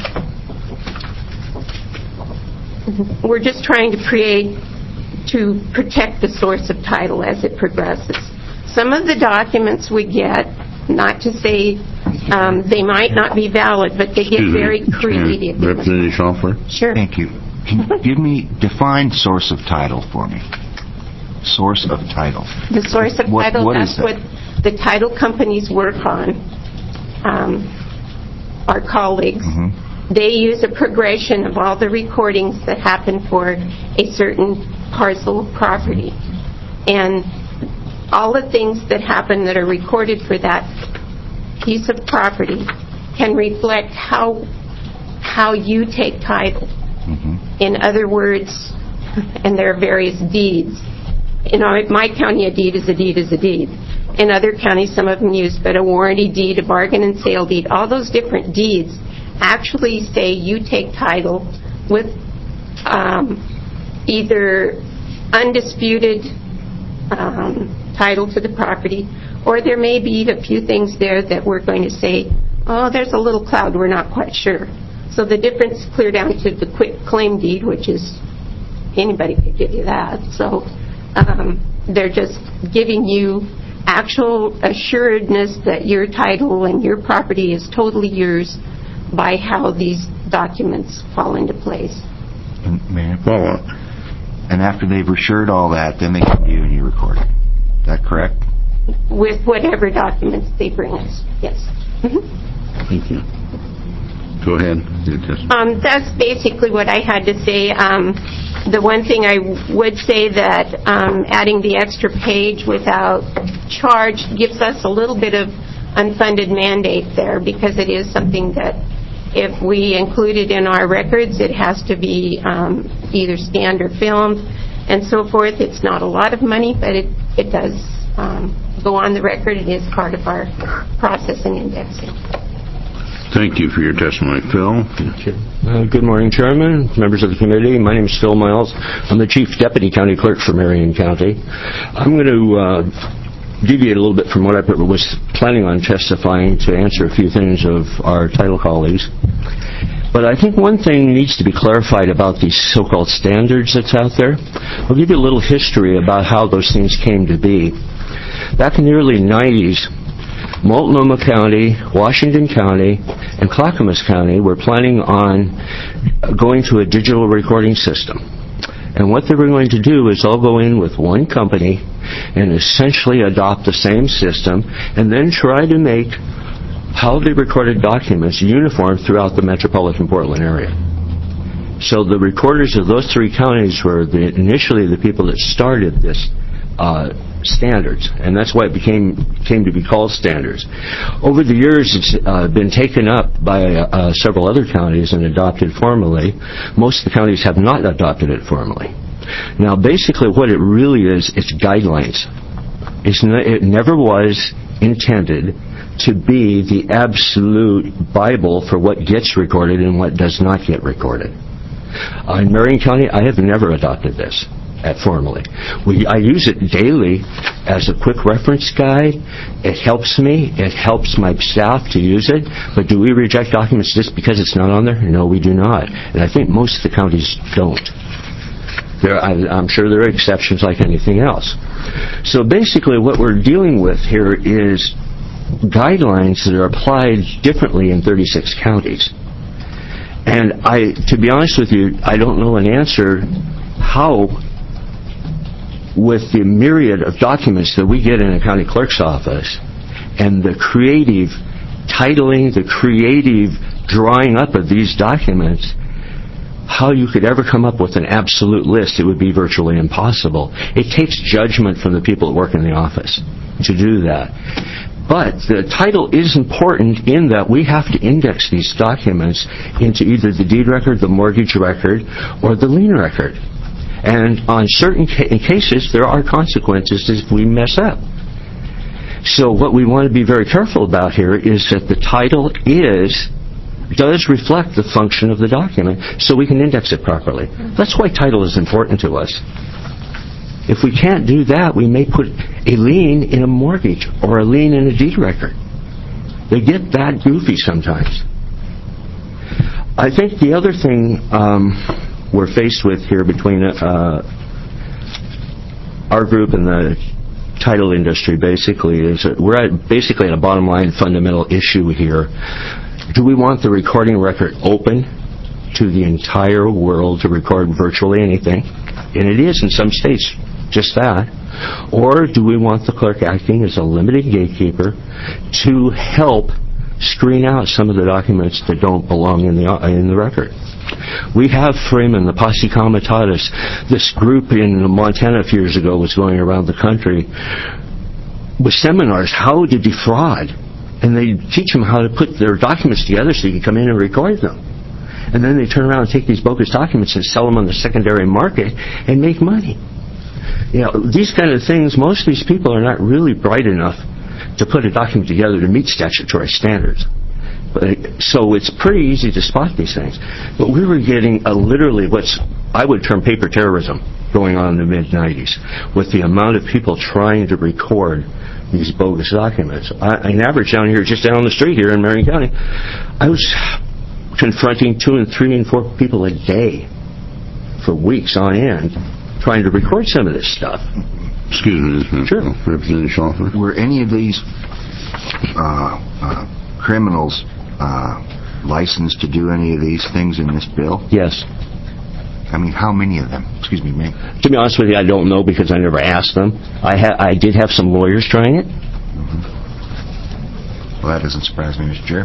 we're just trying to create, to protect the source of title as it progresses. Some of the documents we get, not to say um, they might not be valid, but they get Excuse very me. creative. Representative Schauffer? Sure. Thank you. Can you give me, define source of title for me? Source of title. The source of What- title, what that's is that? what the title companies work on. Um, our colleagues. Mm-hmm. They use a progression of all the recordings that happen for a certain parcel of property. And all the things that happen that are recorded for that piece of property can reflect how how you take title. Mm-hmm. In other words, and there are various deeds. In our, my county, a deed is a deed is a deed. In other counties, some of them use, but a warranty deed, a bargain and sale deed, all those different deeds actually say you take title with um, either undisputed um, title to the property, or there may be a few things there that we're going to say, oh, there's a little cloud, we're not quite sure. So the difference is clear down to the quick claim deed, which is anybody could give you that. So um, they're just giving you actual assuredness that your title and your property is totally yours by how these documents fall into place. And, may I follow up? And after they've assured all that, then they come to you and you record it. Is that correct? With whatever documents they bring us, yes. Mm-hmm. Thank you. Go ahead. Um, that's basically what I had to say. Um, the one thing I would say that um, adding the extra page without charge gives us a little bit of unfunded mandate there, because it is something that if we include it in our records, it has to be um, either scanned or filmed and so forth. It's not a lot of money, but it, it does um, go on the record. It is part of our process and indexing. Thank you for your testimony. Phil? Uh, good morning, Chairman, members of the committee. My name is Phil Miles. I'm the Chief Deputy County Clerk for Marion County. I'm going to uh, deviate a little bit from what I was planning on testifying to answer a few things of our title colleagues. But I think one thing needs to be clarified about these so-called standards that's out there. I'll give you a little history about how those things came to be. Back in the early nineties, Multnomah County, Washington County, and Clackamas County were planning on going to a digital recording system. And what they were going to do is all go in with one company and essentially adopt the same system and then try to make how they recorded documents uniform throughout the metropolitan Portland area. So the recorders of those three counties were the, initially the people that started this uh, standards, and that's why it became came to be called standards. Over the years, it's uh, been taken up by uh, several other counties and adopted formally. Most of the counties have not adopted it formally. Now, basically, what it really is, it's guidelines. It's n- it never was intended to be the absolute Bible for what gets recorded and what does not get recorded. Uh, in Marion County, I have never adopted this at formally. We, I use it daily as a quick reference guide. It helps me. It helps my staff to use it. But do we reject documents just because it's not on there? No, we do not. And I think most of the counties don't. There, I, I'm sure there are exceptions like anything else. So basically what we're dealing with here is guidelines that are applied differently in thirty-six counties. And I, to be honest with you, I don't know an answer how, with the myriad of documents that we get in a county clerk's office and the creative titling, the creative drawing up of these documents, how you could ever come up with an absolute list. It would be virtually impossible. It takes judgment from the people that work in the office to do that. But the title is important in that we have to index these documents into either the deed record, the mortgage record, or the lien record. And on certain ca- cases, there are consequences if we mess up. So what we want to be very careful about here is that the title is does reflect the function of the document so we can index it properly. That's why title is important to us. If we can't do that, we may put a lien in a mortgage or a lien in a deed record. They get that goofy sometimes. I think the other thing um, we're faced with here between uh, our group and the title industry basically is that we're at basically at a bottom line fundamental issue here. Do we want the recording record open to the entire world to record virtually anything? And it is in some states just that. Or do we want the clerk acting as a limited gatekeeper to help screen out some of the documents that don't belong in the in the record? We have Freeman, the Posse Comitatus. This group in Montana a few years ago was going around the country with seminars, how to defraud. And they teach them how to put their documents together so you can come in and record them. And then they turn around and take these bogus documents and sell them on the secondary market and make money. You know, these kind of things, most of these people are not really bright enough to put a document together to meet statutory standards. But, so it's pretty easy to spot these things. But we were getting a literally what's I would term paper terrorism going on in the mid nineties with the amount of people trying to record these bogus documents. I, an average down here, just down the street here in Marion County, I was confronting two and three and four people a day for weeks on end trying to record some of this stuff. Excuse me, sure. Representative Schoffer. Were any of these uh, uh, criminals uh, licensed to do any of these things in this bill? Yes. I mean, how many of them? Excuse me, ma'am. To be honest with you, I don't know because I never asked them. I ha- I did have some lawyers trying it. Mm-hmm. Well, that doesn't surprise me, Mister Chair.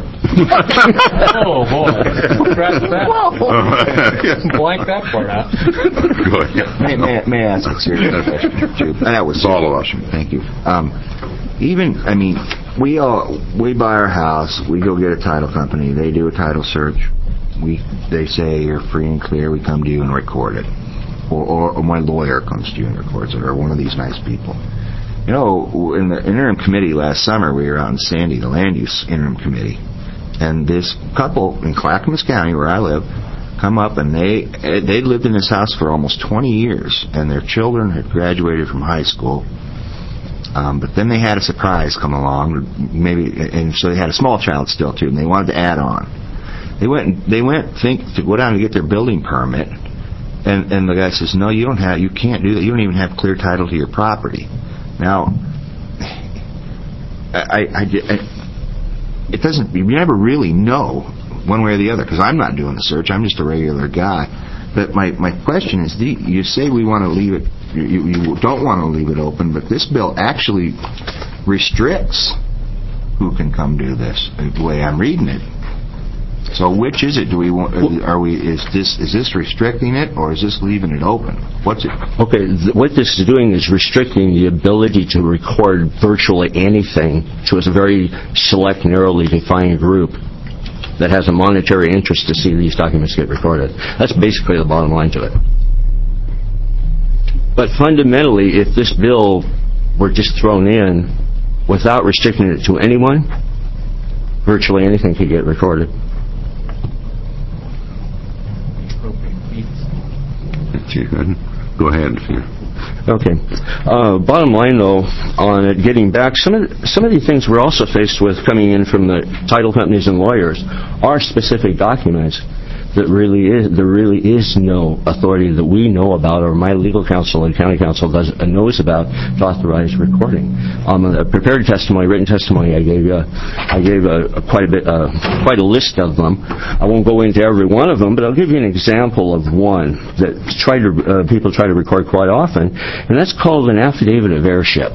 Oh, boy. Scratch that. Blank that part out. Go ahead. May, may, may I ask a serious question? That was all of us. Thank you. Um, even, I mean, we all we buy our house. We go get a title company. They do a title search. We they say you're free and clear. We come to you and record it, or, or, or my lawyer comes to you and records it, or one of these nice people. You know, in the interim committee last summer, we were out in Sandy, the land use interim committee, and this couple in Clackamas County, where I live, come up and they they lived in this house for almost twenty years, and their children had graduated from high school. Um, but then they had a surprise come along, maybe, and so they had a small child still too, and they wanted to add on. They went. They went think to go down and get their building permit, and and the guy says, "No, you don't have. You can't do that. You don't even have clear title to your property." Now, I, I, I, it doesn't, you never really know one way or the other, because I'm not doing the search, I'm just a regular guy. But my, my question is, you say we want to leave it, you, you don't want to leave it open, but this bill actually restricts who can come do this, the way I'm reading it. So which is it? Do we want? Are we? Is this is this restricting it, or is this leaving it open? What's it? Okay, th- what this is doing is restricting the ability to record virtually anything to a very select, narrowly defined group that has a monetary interest to see these documents get recorded. That's basically the bottom line to it. But fundamentally, if this bill were just thrown in without restricting it to anyone, virtually anything could get recorded. Go ahead. Okay. Uh, bottom line, though, on it, getting back, some of the, some of the things we're also faced with coming in from the title companies and lawyers are specific documents that really is there really is no authority that we know about, or my legal counsel and county counsel does uh, knows about, to authorize recording. Um, a prepared testimony, written testimony, I gave uh, I gave uh, quite a bit, uh, quite a list of them. I won't go into every one of them, but I'll give you an example of one that try to uh, people try to record quite often, and that's called an affidavit of heirship.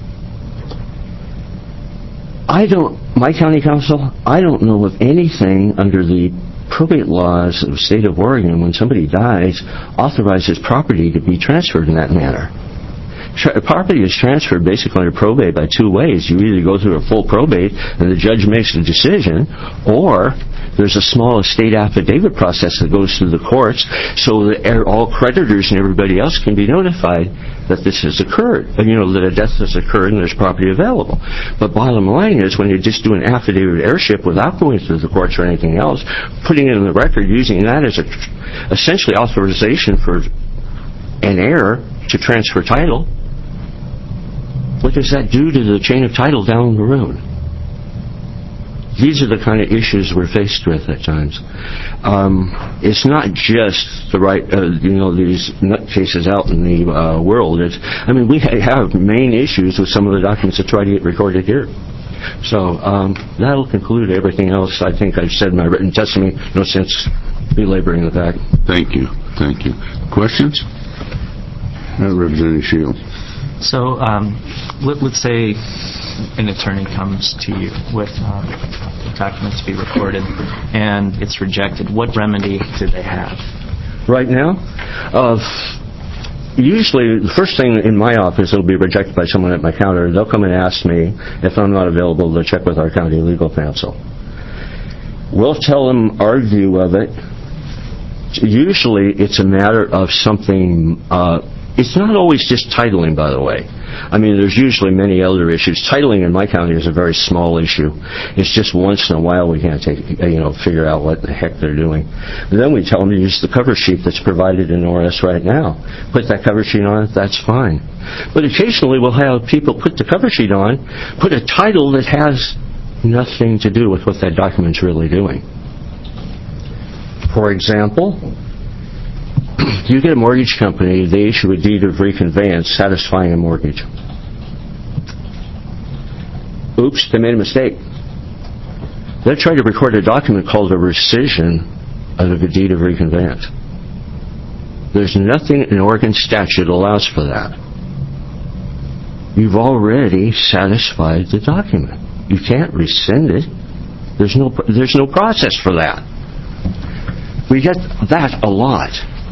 I don't, my county counsel, I don't know of anything under the probate laws of the state of Oregon, when somebody dies, authorizes property to be transferred in that manner. Tra- property is transferred basically under probate by two ways. You either go through a full probate and the judge makes a decision, or there's a small estate affidavit process that goes through the courts so that all creditors and everybody else can be notified that this has occurred, and you know that a death has occurred and there's property available. But bottom line is, when you just do an affidavit of heirship without going through the courts or anything else, putting it in the record, using that as a essentially authorization for an heir to transfer title, what does that do to the chain of title down the road? These are the kind of issues we're faced with at times. Um, it's not just the right, uh, you know, these nutcases out in the uh, world. It's, I mean, we ha- have main issues with some of the documents that try to get recorded here. So um, that'll conclude everything else. I think I've said in my written testimony. No sense belaboring the fact. Thank you. Thank you. Questions? Uh, Representative Shield. So um, let, let's say an attorney comes to you with um, a document to be recorded and it's rejected. What remedy do they have? Right now? Uh, usually, the first thing in my office, it'll be rejected by someone at my counter. They'll come and ask me if I'm not available to check with our county legal counsel. We'll tell them our view of it. Usually, it's a matter of something... Uh, It's not always just titling, by the way. I mean, there's usually many other issues. Titling in my county is a very small issue. It's just once in a while we can't take, you know, figure out what the heck they're doing. And then we tell them to use the cover sheet that's provided in O R S right now. Put that cover sheet on it, that's fine. But occasionally we'll have people put the cover sheet on, put a title that has nothing to do with what that document's really doing. For example, you get a mortgage company, they issue a deed of reconveyance satisfying a mortgage. Oops, they made a mistake. They're trying to record a document called a rescission of a deed of reconveyance. There's nothing in Oregon statute that allows for that. You've already satisfied the document. You can't rescind it. There's no, there's no process for that. We get that a lot.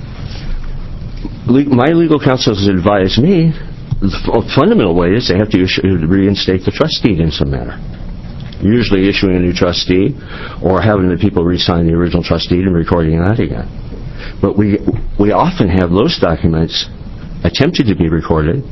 My legal counsel has advised me the fundamental way is they have to issue, reinstate the trust deed in some manner. Usually issuing a new trust deed or having the people re-sign the original trust deed and recording that again. But we we often have those documents attempted to be recorded.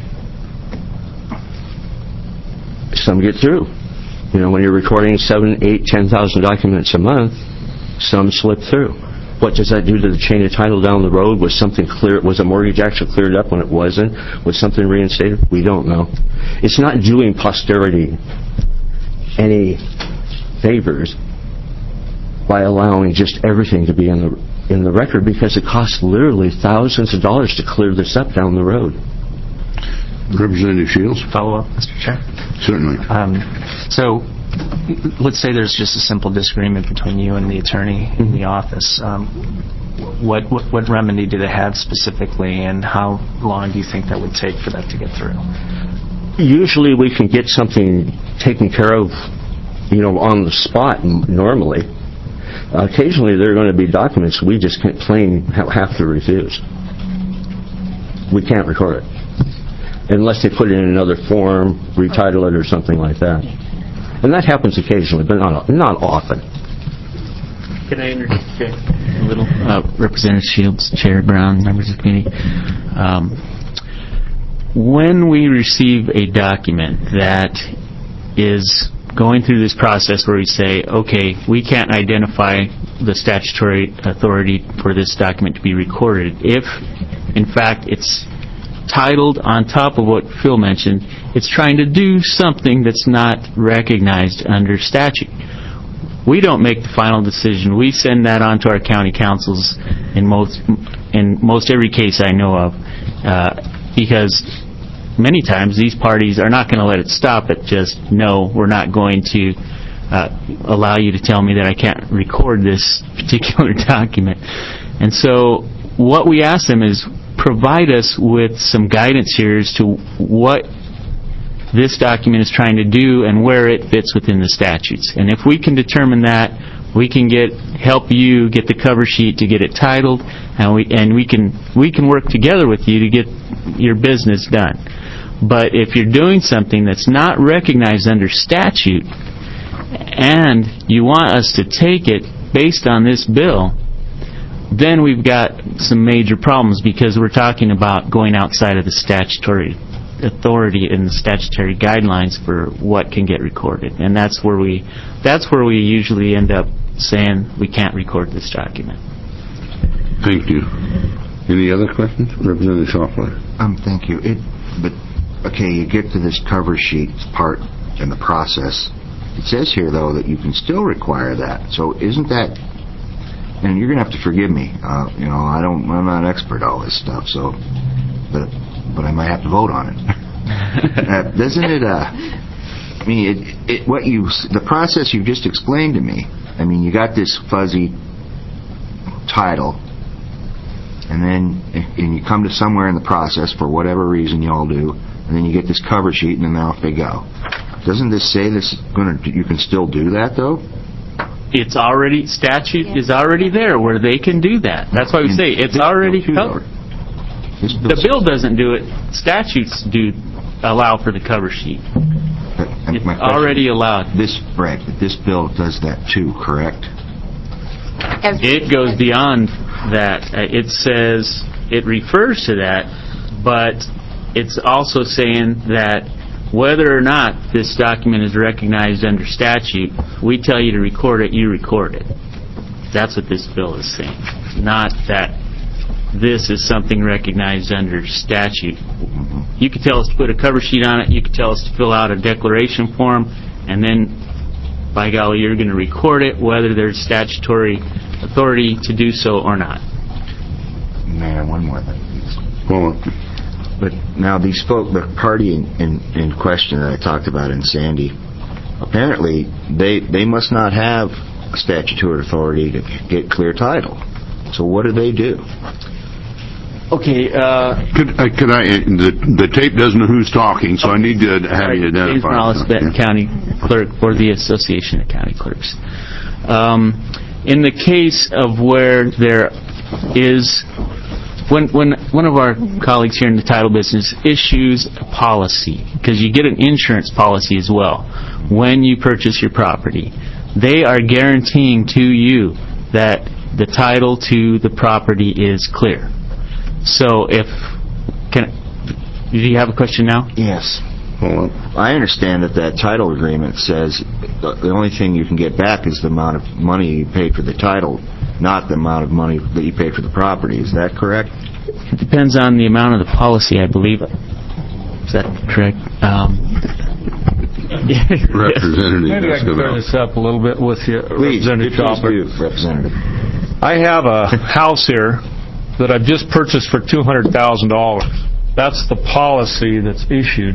Some get through. You know, when you're recording seven, eight, ten thousand documents a month, some slip through. What does that do to the chain of title down the road? Was something clear? Was a mortgage actually cleared up when it wasn't? Was something reinstated? We don't know. It's not doing posterity any favors by allowing just everything to be in the in the record, because it costs literally thousands of dollars to clear this up down the road. Representative Shields. Follow up, Mister Chair. Certainly. Um, so, let's say there's just a simple disagreement between you and the attorney in the office. Um, what, what what remedy do they have specifically, and how long do you think that would take for that to get through? Usually we can get something taken care of, you know, on the spot normally. Uh, occasionally there are going to be documents we just can't plain have to refuse. We can't record it. Unless they put it in another form, retitle it or something like that. And that happens occasionally, but not not often. Can I interject a little? Uh, Representative Shields, Chair Brown, members of the committee. Um, when we receive a document that is going through this process where we say, okay, we can't identify the statutory authority for this document to be recorded, if in fact it's titled on top of what Phil mentioned, it's trying to do something that's not recognized under statute. We don't make the final decision. We send that on to our county councils in most in most every case I know of, uh, because many times these parties are not going to let it stop at just, no, we're not going to uh, allow you to tell me that I can't record this particular document. And so what we ask them is provide us with some guidance here as to what this document is trying to do and where it fits within the statutes. And if we can determine that, we can get help you get the cover sheet to get it titled, and we and we can we can work together with you to get your business done. But if you're doing something that's not recognized under statute, and you want us to take it based on this bill, then we've got some major problems, because we're talking about going outside of the statutory authority and the statutory guidelines for what can get recorded. And that's where we that's where we usually end up saying we can't record this document. Thank you. Any other questions? Representative Schaufler. Um, thank you. It, but, okay, you get to this cover sheet part in the process. It says here, though, that you can still require that. So isn't that, and you're going to have to forgive me, uh, you know, I don't, I'm not an expert at all this stuff, so, but but I might have to vote on it. uh, doesn't it, uh, I mean, it, it, what you, the process you just explained to me, I mean, you got this fuzzy title, and then, and you come to somewhere in the process, for whatever reason you all do, and then you get this cover sheet, and then off they go. Doesn't this say this going to, you can still do that, though? It's already, statute is already there where they can do that. That's why we say it's already covered. The bill doesn't do it. Statutes do allow for the cover sheet. It's already allowed. This, right, but this bill does that too, correct? It goes beyond that. Uh, it says, it refers to that, but it's also saying that whether or not this document is recognized under statute, we tell you to record it, you record it. That's what this bill is saying. Not that this is something recognized under statute. You could tell us to put a cover sheet on it, you could tell us to fill out a declaration form, and then, by golly, you're going to record it, whether there's statutory authority to do so or not. Man, one more thing. Well, but now these folk, the party in, in, in question that I talked about in Sandy, apparently they they must not have statutory authority to get clear title. So what do they do? Okay. Uh, could, uh, could I? The, the tape doesn't know who's talking, so I need to have you identify. James Morales, Benton yeah. County Clerk for the Association of County Clerks. Um, in the case of where there is, when when one of our colleagues here in the title business issues a policy, because you get an insurance policy as well when you purchase your property, they are guaranteeing to you that the title to the property is clear. So if, can, do you have a question now? Yes. Well, I understand that that title agreement says the only thing you can get back is the amount of money you paid for the title, not the amount of money that you paid for the property. Is that correct? It depends on the amount of the policy, I believe. Is that correct? Um, Representative. Maybe I can clear this up a little bit with you, Please, Representative Chopper. Representative. I have a house here that I've just purchased for two hundred thousand dollars. That's the policy that's issued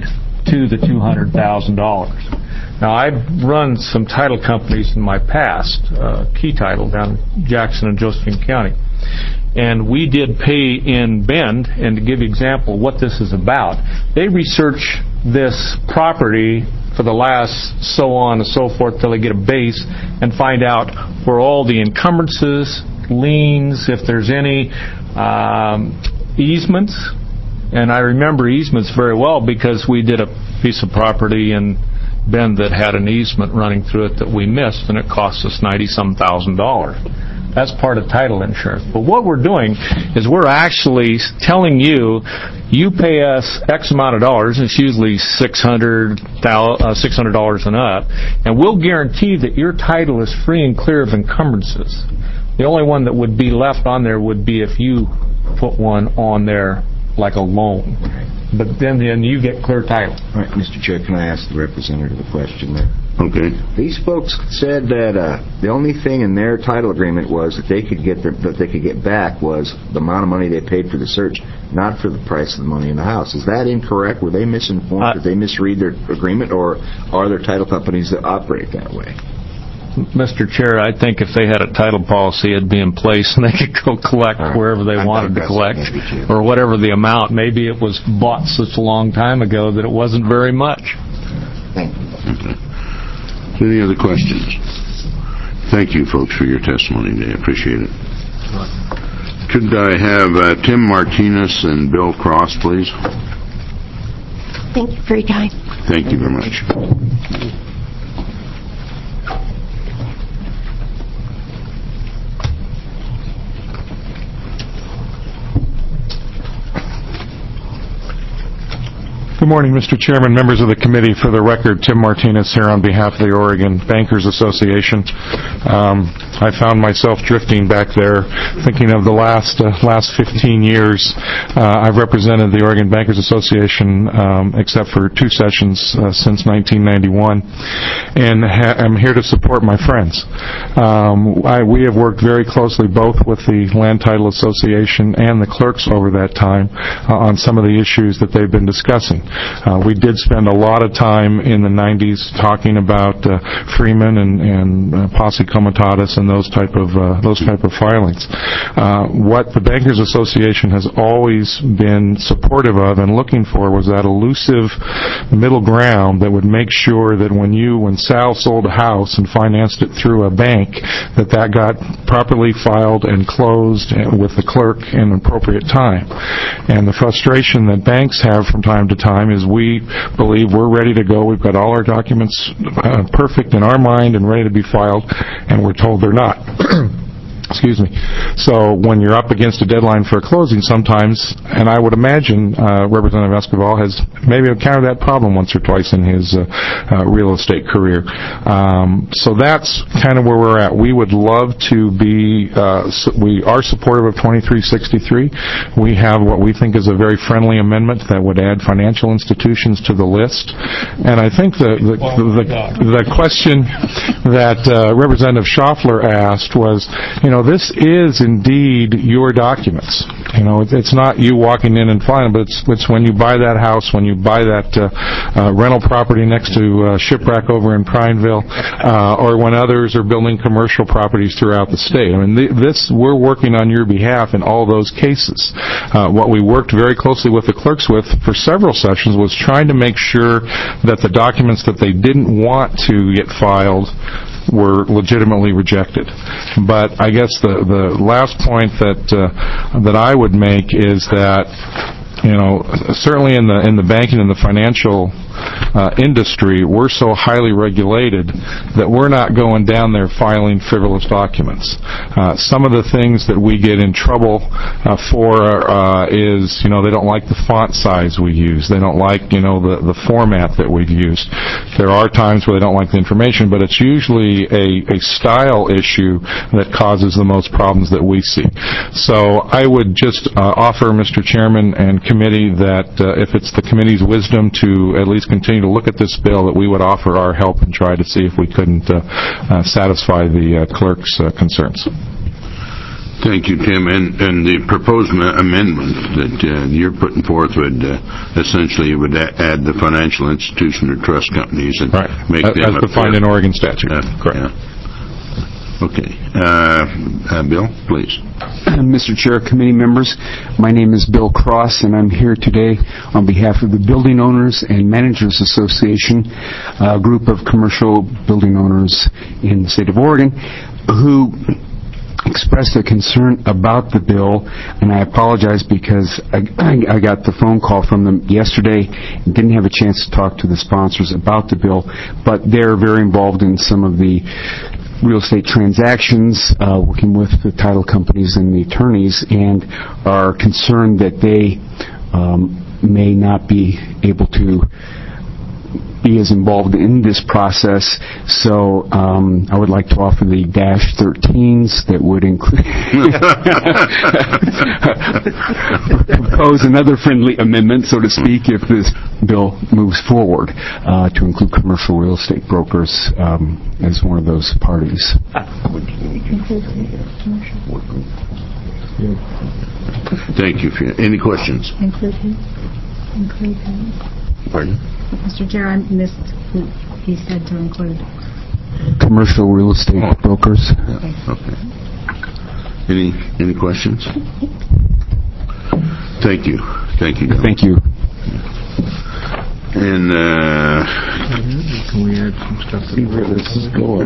to the two hundred thousand dollars. Now, I've run some title companies in my past, uh, Key Title down in Jackson and Josephine County. And we did pay in Bend, and to give you an example what this is about, they research this property for the last so on and so forth till they get a base and find out where all the encumbrances, liens, if there's any um, easements. And I remember easements very well because we did a piece of property in Bend that had an easement running through it that we missed, and it cost us ninety-some thousand dollars. That's part of title insurance. But what we're doing is we're actually telling you, you pay us X amount of dollars, and it's usually six hundred dollars and up, and we'll guarantee that your title is free and clear of encumbrances. The only one that would be left on there would be if you put one on there like a loan. But then, then you get clear title. All right, Mister Chair, can I ask the representative a question there? Okay. These folks said that uh, the only thing in their title agreement was that they could get their, that they could get back was the amount of money they paid for the search, not for the price of the money in the house. Is that incorrect? Were they misinformed? Uh, Did they misread their agreement, or are there title companies that operate that way? Mister Chair, I think if they had a title policy, it'd be in place and they could go collect right. wherever they I wanted to collect or whatever the amount. Maybe it was bought such a long time ago that it wasn't very much. Thank you. Okay. Any other questions? Thank you, folks, for your testimony today. I appreciate it. Could I have uh, Tim Martinez and Bill Cross, please? Thank you for your time. Thank you very much. Good morning, Mister Chairman, members of the committee. For the record, Tim Martinez here on behalf of the Oregon Bankers Association. Um, I found myself drifting back there, thinking of the last uh, last fifteen years. Uh, I've represented the Oregon Bankers Association um, except for two sessions uh, since nineteen ninety-one, and ha- I'm here to support my friends. Um, I, we have worked very closely both with the Land Title Association and the clerks over that time uh, on some of the issues that they've been discussing. Uh, we did spend a lot of time in the nineties talking about uh, Freeman and, and uh, Posse Comitatus and those type of uh, those type of filings. Uh, what the Bankers Association has always been supportive of and looking for was that elusive middle ground that would make sure that when you, when Sal sold a house and financed it through a bank, that that got properly filed and closed with the clerk in an appropriate time. And the frustration that banks have from time to time is we believe we're ready to go. We've got all our documents uh, perfect in our mind and ready to be filed, and we're told they're not. Excuse me. So when you're up against a deadline for a closing, sometimes, and I would imagine uh, Representative Escobar has maybe encountered that problem once or twice in his uh, uh, real estate career. Um, so that's kind of where we're at. We would love to be, uh, su- we are supportive of twenty-three sixty-three. We have what we think is a very friendly amendment that would add financial institutions to the list. And I think the, the, the, the question that uh, Representative Schaffler asked was, you know, this is indeed your documents. You know, it's not you walking in and finding, but it's, it's when you buy that house, when you buy that uh, uh, rental property next to uh, Shipwreck over in Prineville, uh, or when others are building commercial properties throughout the state. I mean, th- this we're working on your behalf in all those cases. Uh, what we worked very closely with the clerks with for several sessions was trying to make sure that the documents that they didn't want to get filed were legitimately rejected. But I guess the the last point that uh, that I would make is that, you know, certainly in the in the banking and the financial uh, industry, we're so highly regulated that we're not going down there filing frivolous documents. Uh, some of the things that we get in trouble uh, for uh, is, you know, they don't like the font size we use. They don't like, you know, the, the format that we've used. There are times where they don't like the information, but it's usually a, a style issue that causes the most problems that we see. So I would just uh, offer, Mister Chairman and committee, that uh, if it's the committee's wisdom to at least continue to look at this bill, that we would offer our help and try to see if we couldn't uh, uh, satisfy the uh, clerk's uh, concerns. Thank you, Tim. And, and the proposed ma- amendment that uh, you're putting forth would uh, essentially would a- add the financial institution or trust companies and right. make As, them as defined in Oregon statute. Uh, Correct. Yeah. Okay. Uh, uh, Bill, please. Mister Chair, committee members, my name is Bill Cross, and I'm here today on behalf of the Building Owners and Managers Association, a group of commercial building owners in the state of Oregon, who expressed a concern about the bill, and I apologize because I, I, I got the phone call from them yesterday and didn't have a chance to talk to the sponsors about the bill, but they're very involved in some of the real estate transactions, uh, working with the title companies and the attorneys, and are concerned that they um, may not be able to be as involved in this process. So um, I would like to offer the dash thirteens that would include propose another friendly amendment, so to speak, if this bill moves forward, uh, to include commercial real estate brokers um, as one of those parties. Thank you. Any questions? Include him. Include him. Pardon? Mister Chair, I missed who he said to include. Commercial real estate oh. brokers. Okay. okay. Any any questions? Thank you. Thank you. Bill. Thank you. And uh, can we add some stuff? See where this is going.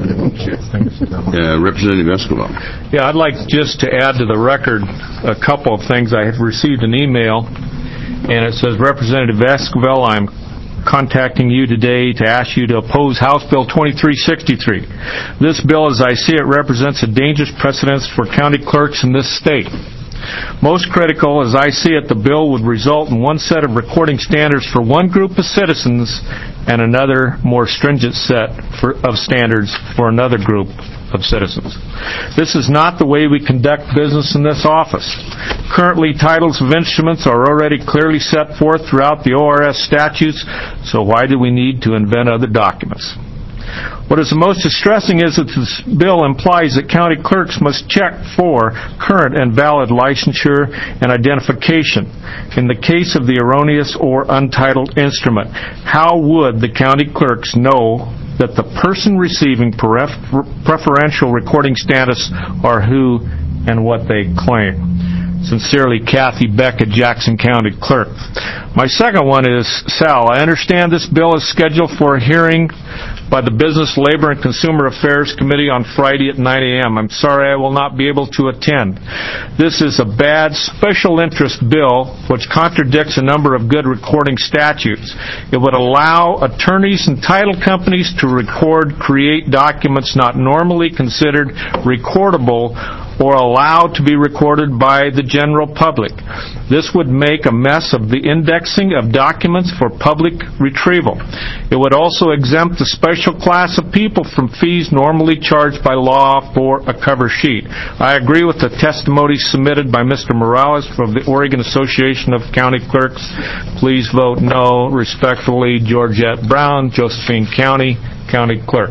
uh, Representative Escobar. Yeah, I'd like just to add to the record a couple of things. I have received an email, and it says, Representative Escobar, I'm contacting you today to ask you to oppose House Bill twenty-three sixty-three. This bill, as I see it, represents a dangerous precedent for county clerks in this state. Most critical, as I see it, the bill would result in one set of recording standards for one group of citizens and another more stringent set for, of standards for another group of citizens. This is not the way we conduct business in this office. Currently, titles of instruments are already clearly set forth throughout the O R S statutes, so why do we need to invent other documents? What is the most distressing is that this bill implies that county clerks must check for current and valid licensure and identification in the case of the erroneous or untitled instrument. How would the county clerks know that the person receiving pref- preferential recording status are who and what they claim? Sincerely, Kathy Beckett, Jackson County Clerk. My second one is Sal. I understand this bill is scheduled for a hearing by the Business, Labor, and Consumer Affairs Committee on Friday at nine a.m. I'm sorry I will not be able to attend. This is a bad special interest bill which contradicts a number of good recording statutes. It would allow attorneys and title companies to record, create documents not normally considered recordable or allowed to be recorded by the general public. This would make a mess of the indexing of documents for public retrieval. It would also exempt a special class of people from fees normally charged by law for a cover sheet. I agree with the testimony submitted by Mister Morales from the Oregon Association of County Clerks. Please vote no. Respectfully, Georgette Brown, Josephine County, County Clerk.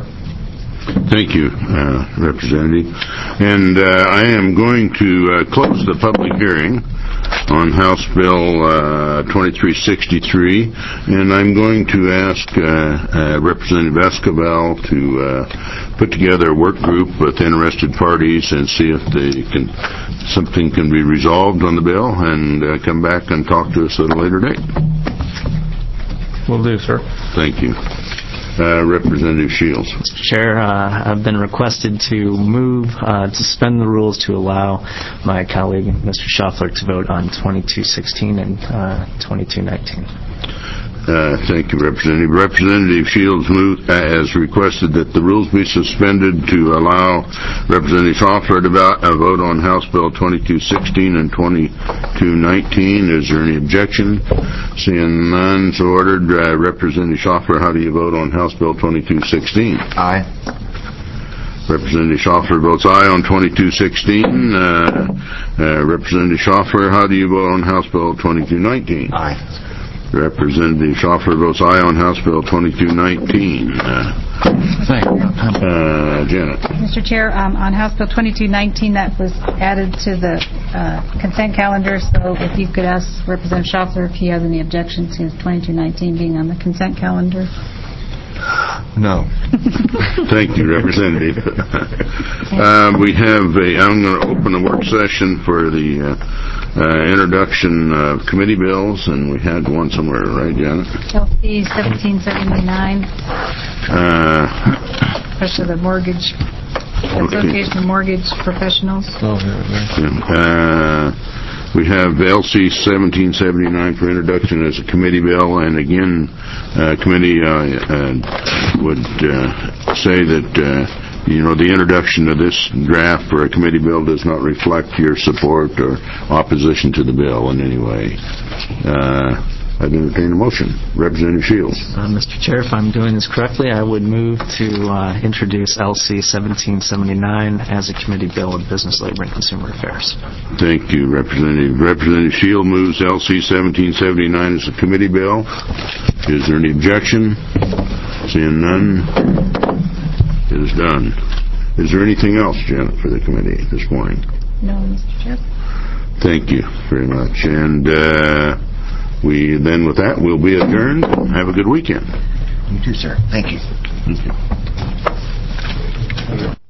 Thank you, uh, Representative. And uh, I am going to uh, close the public hearing on House Bill uh, twenty-three sixty-three, and I'm going to ask uh, uh, Representative Escobar to uh, put together a work group with interested parties and see if they can something can be resolved on the bill, and uh, come back and talk to us at a later date. Will do, sir. Thank you. Uh, Representative Shields. Mister Chair, uh, I've been requested to move uh, to suspend the rules to allow my colleague, Mister Schaffler, to vote on twenty-two sixteen and uh, twenty-two nineteen. Uh, thank you, Representative. Representative Shields moved, uh, has requested that the rules be suspended to allow Representative Schaffler to uh, vote on House Bill twenty-two sixteen and twenty-two nineteen. Is there any objection? Seeing none, so ordered. Uh, Representative Schaffler, how do you vote on House Bill twenty-two sixteen? Aye. Representative Schaffler votes aye on twenty-two sixteen. Uh, uh, Representative Schaffler, how do you vote on House Bill twenty-two nineteen? Aye. Representative Schaffler votes aye on House Bill twenty-two nineteen. Uh, Uh, Janet. Mister Chair, um, on House Bill twenty-two nineteen, that was added to the uh, consent calendar, so if you could ask Representative Schaffler if he has any objection to twenty-two nineteen being on the consent calendar. No. Thank you, Representative. uh, we have a, I'm going to open the work session for the uh, uh, introduction of committee bills, and we had one somewhere, right, Janet? L C seventeen seventy-nine, Uh, especially the mortgage, Okay. Association of Mortgage Professionals. Oh, yeah. Uh, we have L C seventeen seventy-nine for introduction as a committee bill, and again, uh, committee uh, uh, would uh, say that uh, you know the introduction of this draft for a committee bill does not reflect your support or opposition to the bill in any way. Uh, I'd entertain a motion. Representative Shields. Uh, Mister Chair, if I'm doing this correctly, I would move to uh, introduce L C seventeen seventy-nine as a committee bill of Business, Labor, and Consumer Affairs. Thank you, Representative. Representative Shield moves L C seventeen seventy-nine as a committee bill. Is there any objection? Seeing none, it is done. Is there anything else, Janet, for the committee this morning? No, Mister Chair. Thank you very much. And uh, we then, with that, we'll be adjourned. Have a good weekend. You too, sir. Thank you. Thank you.